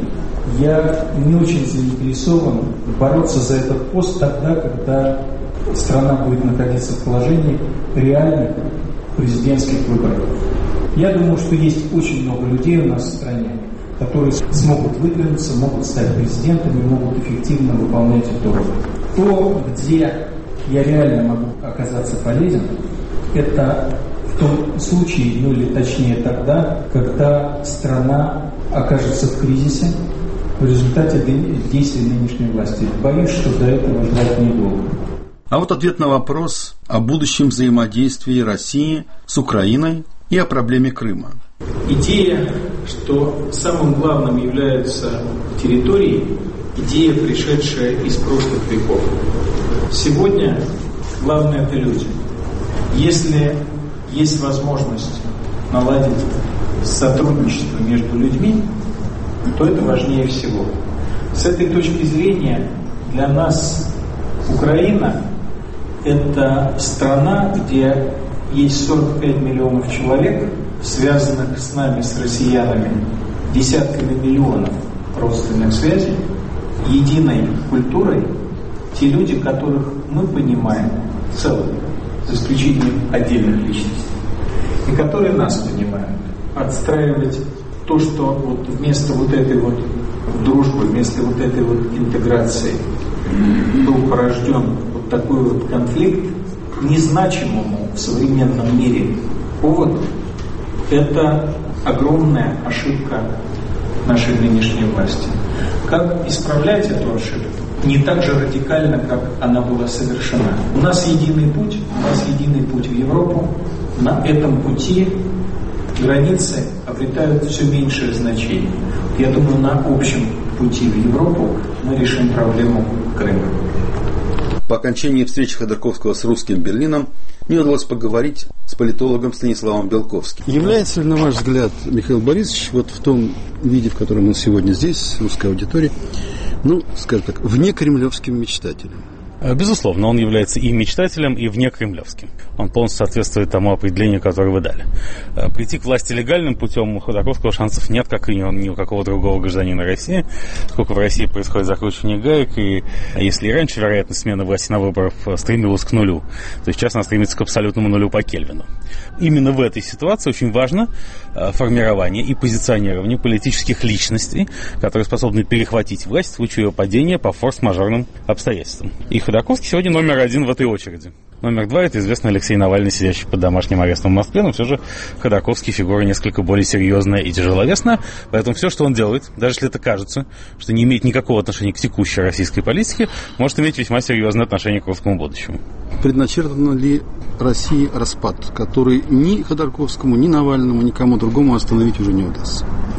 я не очень заинтересован бороться за этот пост тогда, когда страна будет находиться в положении реальных президентских выборов. Я думаю, что есть очень много людей у нас в стране, которые смогут выдвинуться, могут стать президентами, могут эффективно выполнять эту роль. То, где я реально могу оказаться полезен, это в том случае, ну или точнее тогда, когда страна окажется в кризисе в результате действий нынешней власти. Боюсь, что до этого ждать недолго. А вот ответ на вопрос о будущем взаимодействии России с Украиной и о проблеме Крыма. Идея, что самым главным являются территории, идея, пришедшая из прошлых веков. Сегодня главное – это люди. Если есть возможность наладить сотрудничество между людьми, то это важнее всего. С этой точки зрения для нас Украина – это страна, где есть сорок пять миллионов человек, связанных с нами, с россиянами, десятками миллионов родственных связей, единой культурой, те люди, которых мы понимаем в целом, за исключением отдельных личностей, и которые нас понимают. Отстраивать то, что вот вместо вот этой вот дружбы, вместо вот этой вот интеграции был порожден вот такой вот конфликт, незначимому в современном мире поводу, это огромная ошибка нашей нынешней власти. Как исправлять эту ошибку? Не так же радикально, как она была совершена. У нас единый путь, у нас единый путь в Европу. На этом пути границы обретают все меньшее значение. Я думаю, на общем пути в Европу мы решим проблему Крыма. По окончании встречи Ходорковского с русским Берлином мне удалось поговорить с политологом Станиславом Белковским. Является ли, на ваш взгляд, Михаил Борисович, вот в том виде, в котором он сегодня здесь, с русской аудиторией, ну, скажем так, внекремлевским мечтателем? Безусловно, он является и мечтателем, и внекремлевским. Он полностью соответствует тому определению, которое вы дали. Прийти к власти легальным путем у Ходорковского шансов нет, как и ни у какого другого гражданина России. Сколько в России происходит закручивание гаек, и если и раньше вероятность смены власти на выборах стремилась к нулю, то сейчас она стремится к абсолютному нулю по Кельвину. Именно в этой ситуации очень важно формирование и позиционирование политических личностей, которые способны перехватить власть в случае ее падения по форс-мажорным обстоятельствам. И Ходорковский сегодня номер один в этой очереди. Номер два – это известный Алексей Навальный, сидящий под домашним арестом в Москве, но все же Ходорковский фигура несколько более серьезная и тяжеловесная, поэтому все, что он делает, даже если это кажется, что не имеет никакого отношения к текущей российской политике, может иметь весьма серьезное отношение к русскому будущему. Предначертан ли России распад, который ни Ходорковскому, ни Навальному, никому другому остановить уже не удастся?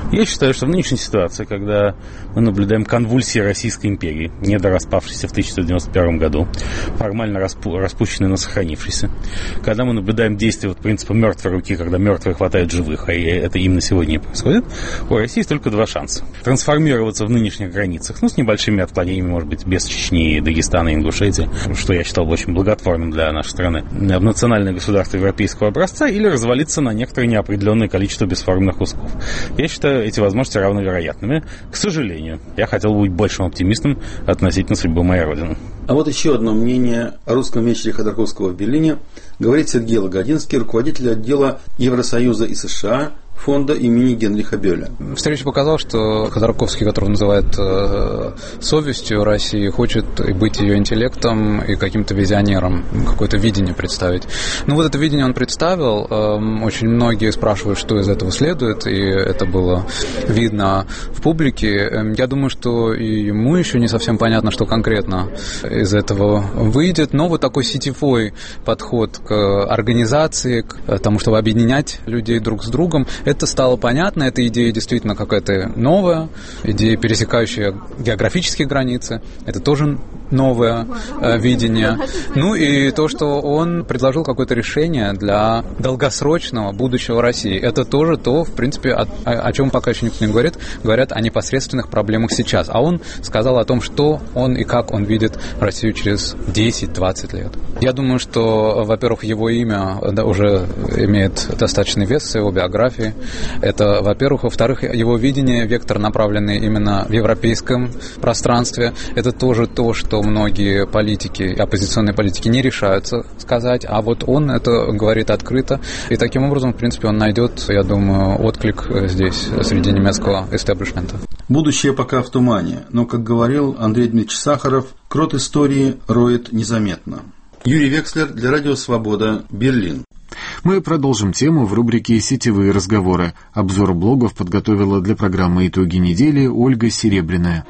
Я считаю, что в нынешней ситуации, когда мы наблюдаем конвульсии Российской империи, недораспавшейся в тысяча девятьсот девяносто первом году, формально распу- распущенной, но сохранившейся, когда мы наблюдаем действие вот, принципа мертвой руки, когда мертвые хватают живых, а это именно сегодня и происходит, у России есть только два шанса. Трансформироваться в нынешних границах, ну, с небольшими отклонениями, может быть, без Чечни, Дагестана и Ингушетии, что я считал бы очень благотворным для нашей страны, в национальное государство европейского образца, или развалиться на некоторое неопределенное количество бесформенных кусков. Я считаю эти возможности равновероятными. К сожалению, я хотел бы быть большим оптимистом относительно судьбы моей родины. А вот еще одно мнение о русском вечере Ходорковского в Берлине говорит Сергей Лагодинский, руководитель отдела Евросоюза и США фонда имени Генриха Бёля. Встреча показала, что Ходорковский, которого называют э, совестью России, хочет быть ее интеллектом и каким-то визионером, какое-то видение представить. Ну вот это видение он представил. Э, очень многие спрашивают, что из этого следует, и это было видно в публике. Я думаю, что и ему еще не совсем понятно, что конкретно из этого выйдет, но вот такой сетевой подход к организации, к тому, чтобы объединять людей друг с другом, это стало понятно, эта идея действительно какая-то новая, идея, пересекающая географические границы, это тоже новое э, видение. Ну и то, что он предложил какое-то решение для долгосрочного будущего России, это тоже то, в принципе, о, о чем пока еще никто не говорит, говорят о непосредственных проблемах сейчас. А он сказал о том, что он и как он видит Россию через десять-двадцать лет. Я думаю, что, во-первых, его имя да, уже имеет достаточный вес в его биографии. Это, во-первых. Во-вторых, его видение, вектор, направленный именно в европейском пространстве, это тоже то, что многие политики, оппозиционные политики не решаются сказать, а вот он это говорит открыто. И таким образом, в принципе, он найдет, я думаю, отклик здесь среди немецкого истеблишмента. Будущее пока в тумане, но, как говорил Андрей Дмитриевич Сахаров, крот истории роет незаметно. Юрий Векслер для Радио Свобода, Берлин. Мы продолжим тему в рубрике «Сетевые разговоры». Обзор блогов подготовила для программы «Итоги недели» Ольга Серебряная.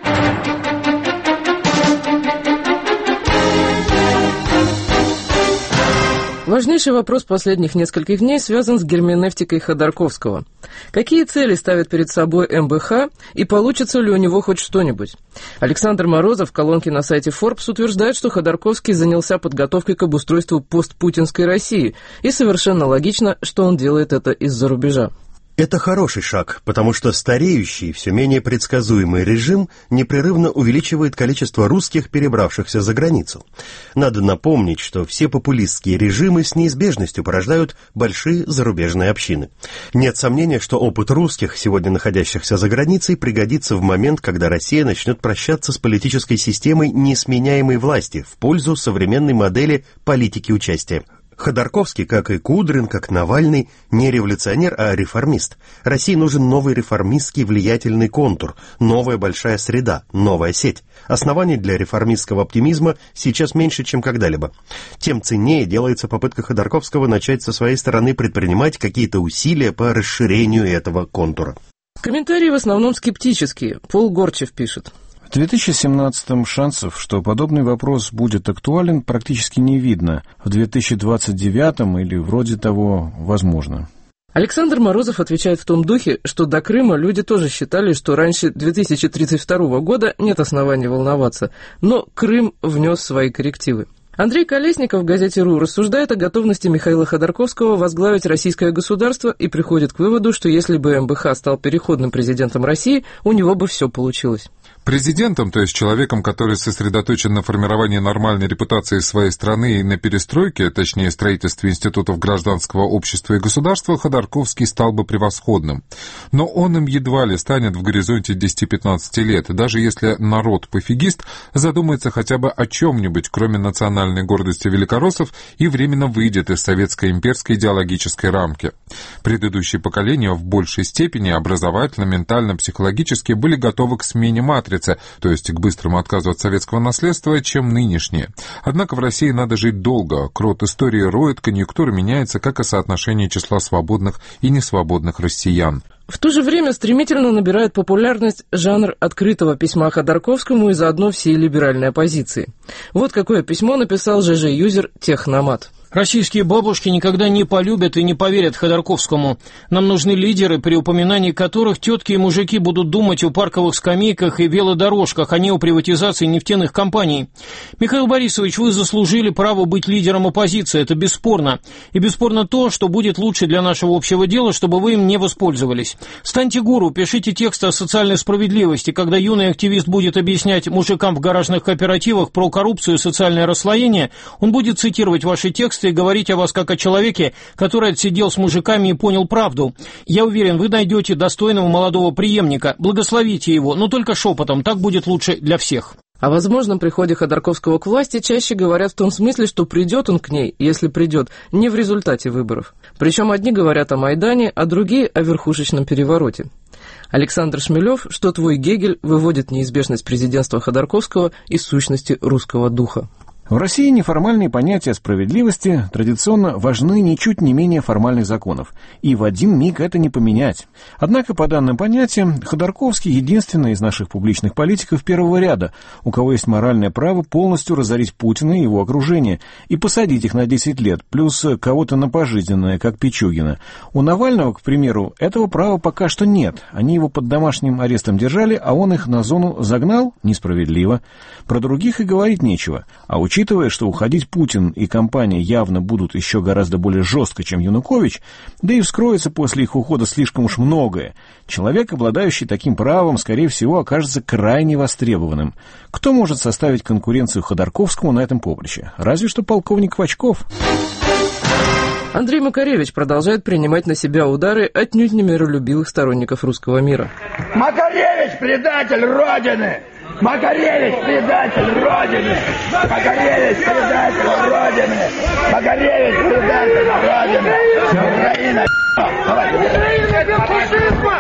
Важнейший вопрос последних нескольких дней связан с герменевтикой Ходорковского. Какие цели ставит перед собой эм бэ ха и получится ли у него хоть что-нибудь? Александр Морозов в колонке на сайте Forbes утверждает, что Ходорковский занялся подготовкой к обустройству постпутинской России, и совершенно логично, что он делает это из-за рубежа. Это хороший шаг, потому что стареющий, все менее предсказуемый режим непрерывно увеличивает количество русских, перебравшихся за границу. Надо напомнить, что все популистские режимы с неизбежностью порождают большие зарубежные общины. Нет сомнения, что опыт русских, сегодня находящихся за границей, пригодится в момент, когда Россия начнет прощаться с политической системой несменяемой власти в пользу современной модели политики участия. Ходорковский, как и Кудрин, как Навальный, не революционер, а реформист. России нужен новый реформистский влиятельный контур, новая большая среда, новая сеть. Оснований для реформистского оптимизма сейчас меньше, чем когда-либо. Тем ценнее делается попытка Ходорковского начать со своей стороны предпринимать какие-то усилия по расширению этого контура. Комментарии в основном скептические. Пол Горчев пишет. В две тысячи семнадцатом шансов, что подобный вопрос будет актуален, практически не видно. В две тысячи двадцать девятом или вроде того возможно. Александр Морозов отвечает в том духе, что до Крыма люди тоже считали, что раньше две тысячи тридцать второго года нет оснований волноваться, но Крым внес свои коррективы. Андрей Колесников в газете «РУ» рассуждает о готовности Михаила Ходорковского возглавить российское государство и приходит к выводу, что если бы эм бэ ха стал переходным президентом России, у него бы все получилось. Президентом, то есть человеком, который сосредоточен на формировании нормальной репутации своей страны и на перестройке, точнее строительстве институтов гражданского общества и государства, Ходорковский стал бы превосходным. Но он им едва ли станет в горизонте десяти-пятнадцати лет, даже если народ-пофигист задумается хотя бы о чем-нибудь, кроме национальной гордости великороссов, и временно выйдет из советской имперской идеологической рамки. Предыдущие поколения в большей степени образовательно, ментально, психологически были готовы к смене матрицы, то есть к быстрому отказу от советского наследства, чем нынешние. Однако в России надо жить долго. Крот истории роет, конъюнктура меняется, как и соотношение числа свободных и несвободных россиян. В то же время стремительно набирает популярность жанр открытого письма Ходорковскому и заодно всей либеральной оппозиции. Вот какое письмо написал ЖЖ-юзер Техномат. Российские бабушки никогда не полюбят и не поверят Ходорковскому. Нам нужны лидеры, при упоминании которых тетки и мужики будут думать о парковых скамейках и велодорожках, а не о приватизации нефтяных компаний. Михаил Борисович, вы заслужили право быть лидером оппозиции, это бесспорно. И бесспорно то, что будет лучше для нашего общего дела, чтобы вы им не воспользовались. Станьте гуру, пишите тексты о социальной справедливости, когда юный активист будет объяснять мужикам в гаражных кооперативах про коррупцию и социальное расслоение, он будет цитировать ваши тексты и говорить о вас как о человеке, который отсидел с мужиками и понял правду. Я уверен, вы найдете достойного молодого преемника. Благословите его, но только шепотом, так будет лучше для всех. О возможном приходе Ходорковского к власти чаще говорят в том смысле, что придет он к ней, если придет, не в результате выборов. Причем одни говорят о Майдане, а другие о верхушечном перевороте. Александр Шмелев, что твой Гегель выводит неизбежность президентства Ходорковского из сущности русского духа. В России неформальные понятия справедливости традиционно важны ничуть не менее формальных законов, и в один миг это не поменять. Однако, по данным понятиям, Ходорковский единственный из наших публичных политиков первого ряда, у кого есть моральное право полностью разорить Путина и его окружение и посадить их на десять лет, плюс кого-то на пожизненное, как Пичугина. У Навального, к примеру, этого права пока что нет. Они его под домашним арестом держали, а он их на зону загнал? Несправедливо. Про других и говорить нечего. А у Учитывая, что уходить Путин и компания явно будут еще гораздо более жестко, чем Янукович, да и вскроется после их ухода слишком уж многое, человек, обладающий таким правом, скорее всего, окажется крайне востребованным. Кто может составить конкуренцию Ходорковскому на этом поприще? Разве что полковник Вачков. Андрей Макаревич продолжает принимать на себя удары отнюдь не миролюбивых сторонников русского мира. Макаревич – предатель Родины! Макаревич – предатель Родины! Макаревич – предатель Родины! Макаревич – предатель Родины! Украина!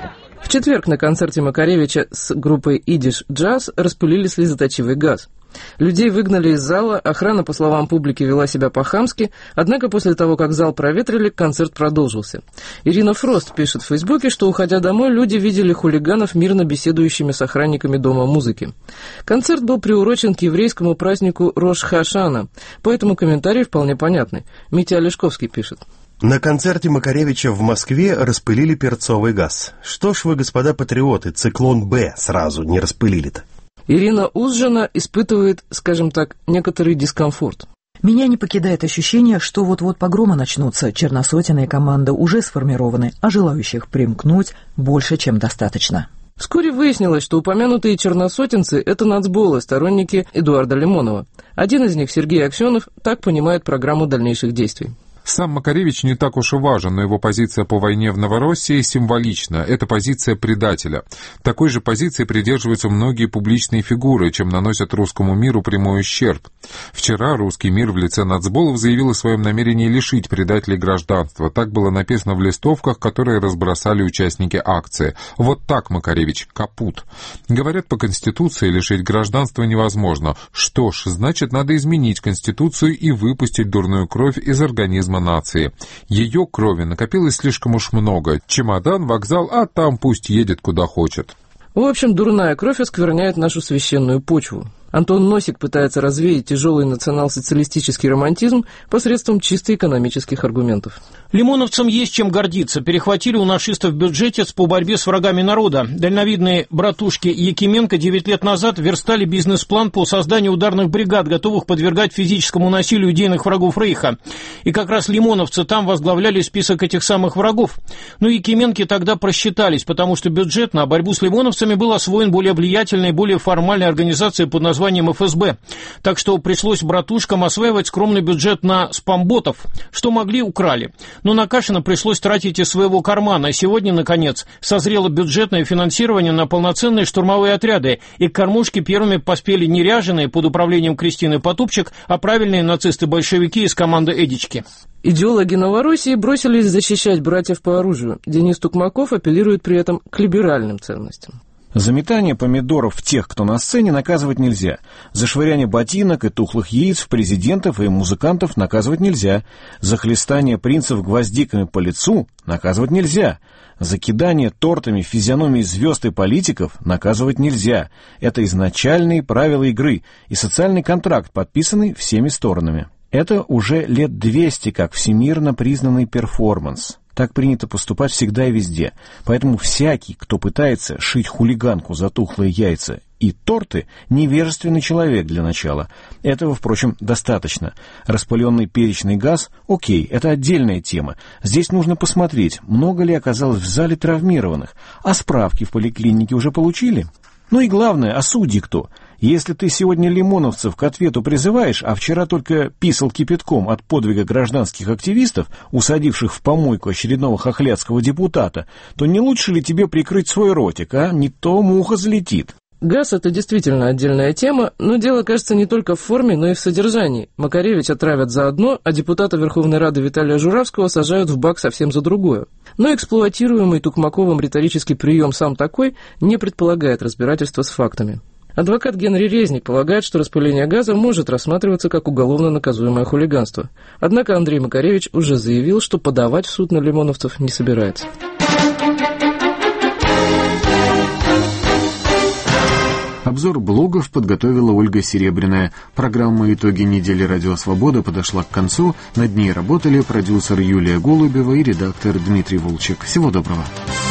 В четверг на концерте Макаревича с группой «Идиш Джаз» распылили слезоточивый газ. Людей выгнали из зала, охрана, по словам публики, вела себя по-хамски, однако после того, как зал проветрили, концерт продолжился. Ирина Фрост пишет в Фейсбуке, что, уходя домой, люди видели хулиганов, мирно беседующими с охранниками Дома музыки. Концерт был приурочен к еврейскому празднику Рош-Хашана, поэтому комментарий вполне понятный. Митя Олешковский пишет. На концерте Макаревича в Москве распылили перцовый газ. Что ж вы, господа патриоты, циклон Б сразу не распылили-то? Ирина Узжина испытывает, скажем так, некоторый дискомфорт. Меня не покидает ощущение, что вот-вот погромы начнутся, черносотенные команды уже сформированы, а желающих примкнуть больше, чем достаточно. Вскоре выяснилось, что упомянутые черносотенцы – это нацболы, сторонники Эдуарда Лимонова. Один из них, Сергей Аксенов, так понимает программу дальнейших действий. Сам Макаревич не так уж и важен, но его позиция по войне в Новороссии символична. Это позиция предателя. Такой же позиции придерживаются многие публичные фигуры, чем наносят русскому миру прямой ущерб. Вчера русский мир в лице нацболов заявил о своем намерении лишить предателей гражданства. Так было написано в листовках, которые разбросали участники акции. Вот так, Макаревич, капут. Говорят, по Конституции лишить гражданства невозможно. Что ж, значит, надо изменить Конституцию и выпустить дурную кровь из организма нации. Ее крови накопилось слишком уж много. Чемодан, вокзал, а там пусть едет куда хочет. В общем, дурная кровь оскверняет нашу священную почву. Антон Носик пытается развеять тяжелый национал-социалистический романтизм посредством чисто экономических аргументов. Лимоновцам есть чем гордиться. Перехватили у нашистов бюджетец по борьбе с врагами народа. Дальновидные братушки Якименко девять лет назад верстали бизнес-план по созданию ударных бригад, готовых подвергать физическому насилию идейных врагов Рейха. И как раз лимоновцы там возглавляли список этих самых врагов. Но Якименки тогда просчитались, потому что бюджет на борьбу с лимоновцами был освоен более влиятельной, более формальной организацией под названием эф эс бэ. Так что пришлось братушкам осваивать скромный бюджет на спамботов. Что могли, украли. Но на Кашина пришлось тратить из своего кармана. А сегодня, наконец, созрело бюджетное финансирование на полноценные штурмовые отряды. И к кормушке первыми поспели не ряженые под управлением Кристины Потупчик, а правильные нацисты-большевики из команды Эдички. Идеологи Новороссии бросились защищать братьев по оружию. Денис Тукмаков апеллирует при этом к либеральным ценностям. За метание помидоров в тех, кто на сцене, наказывать нельзя. За швыряние ботинок и тухлых яиц в президентов и музыкантов наказывать нельзя. За хлестание принцев гвоздиками по лицу наказывать нельзя. За кидание тортами в физиономии звезд и политиков наказывать нельзя. Это изначальные правила игры и социальный контракт, подписанный всеми сторонами. Это уже лет двести как всемирно признанный перформанс. Так принято поступать всегда и везде. Поэтому всякий, кто пытается шить хулиганку за тухлые яйца и торты, невежественный человек для начала. Этого, впрочем, достаточно. Распыленный перечный газ – окей, это отдельная тема. Здесь нужно посмотреть, много ли оказалось в зале травмированных. А справки в поликлинике уже получили? Ну и главное, а судьи кто? Если ты сегодня лимоновцев к ответу призываешь, а вчера только писал кипятком от подвига гражданских активистов, усадивших в помойку очередного хохлядского депутата, то не лучше ли тебе прикрыть свой ротик, а? Не то муха залетит. Газ – это действительно отдельная тема, но дело, кажется, не только в форме, но и в содержании. Макаревича травят за одно, а депутата Верховной Рады Виталия Журавского сажают в бак совсем за другое. Но эксплуатируемый Токмаковым риторический прием «сам такой» не предполагает разбирательства с фактами. Адвокат Генри Резник полагает, что распыление газа может рассматриваться как уголовно наказуемое хулиганство. Однако Андрей Макаревич уже заявил, что подавать в суд на лимоновцев не собирается. Обзор блогов подготовила Ольга Серебряная. Программа «Итоги недели Радио Свобода» подошла к концу. Над ней работали продюсер Юлия Голубева и редактор Дмитрий Волчек. Всего доброго.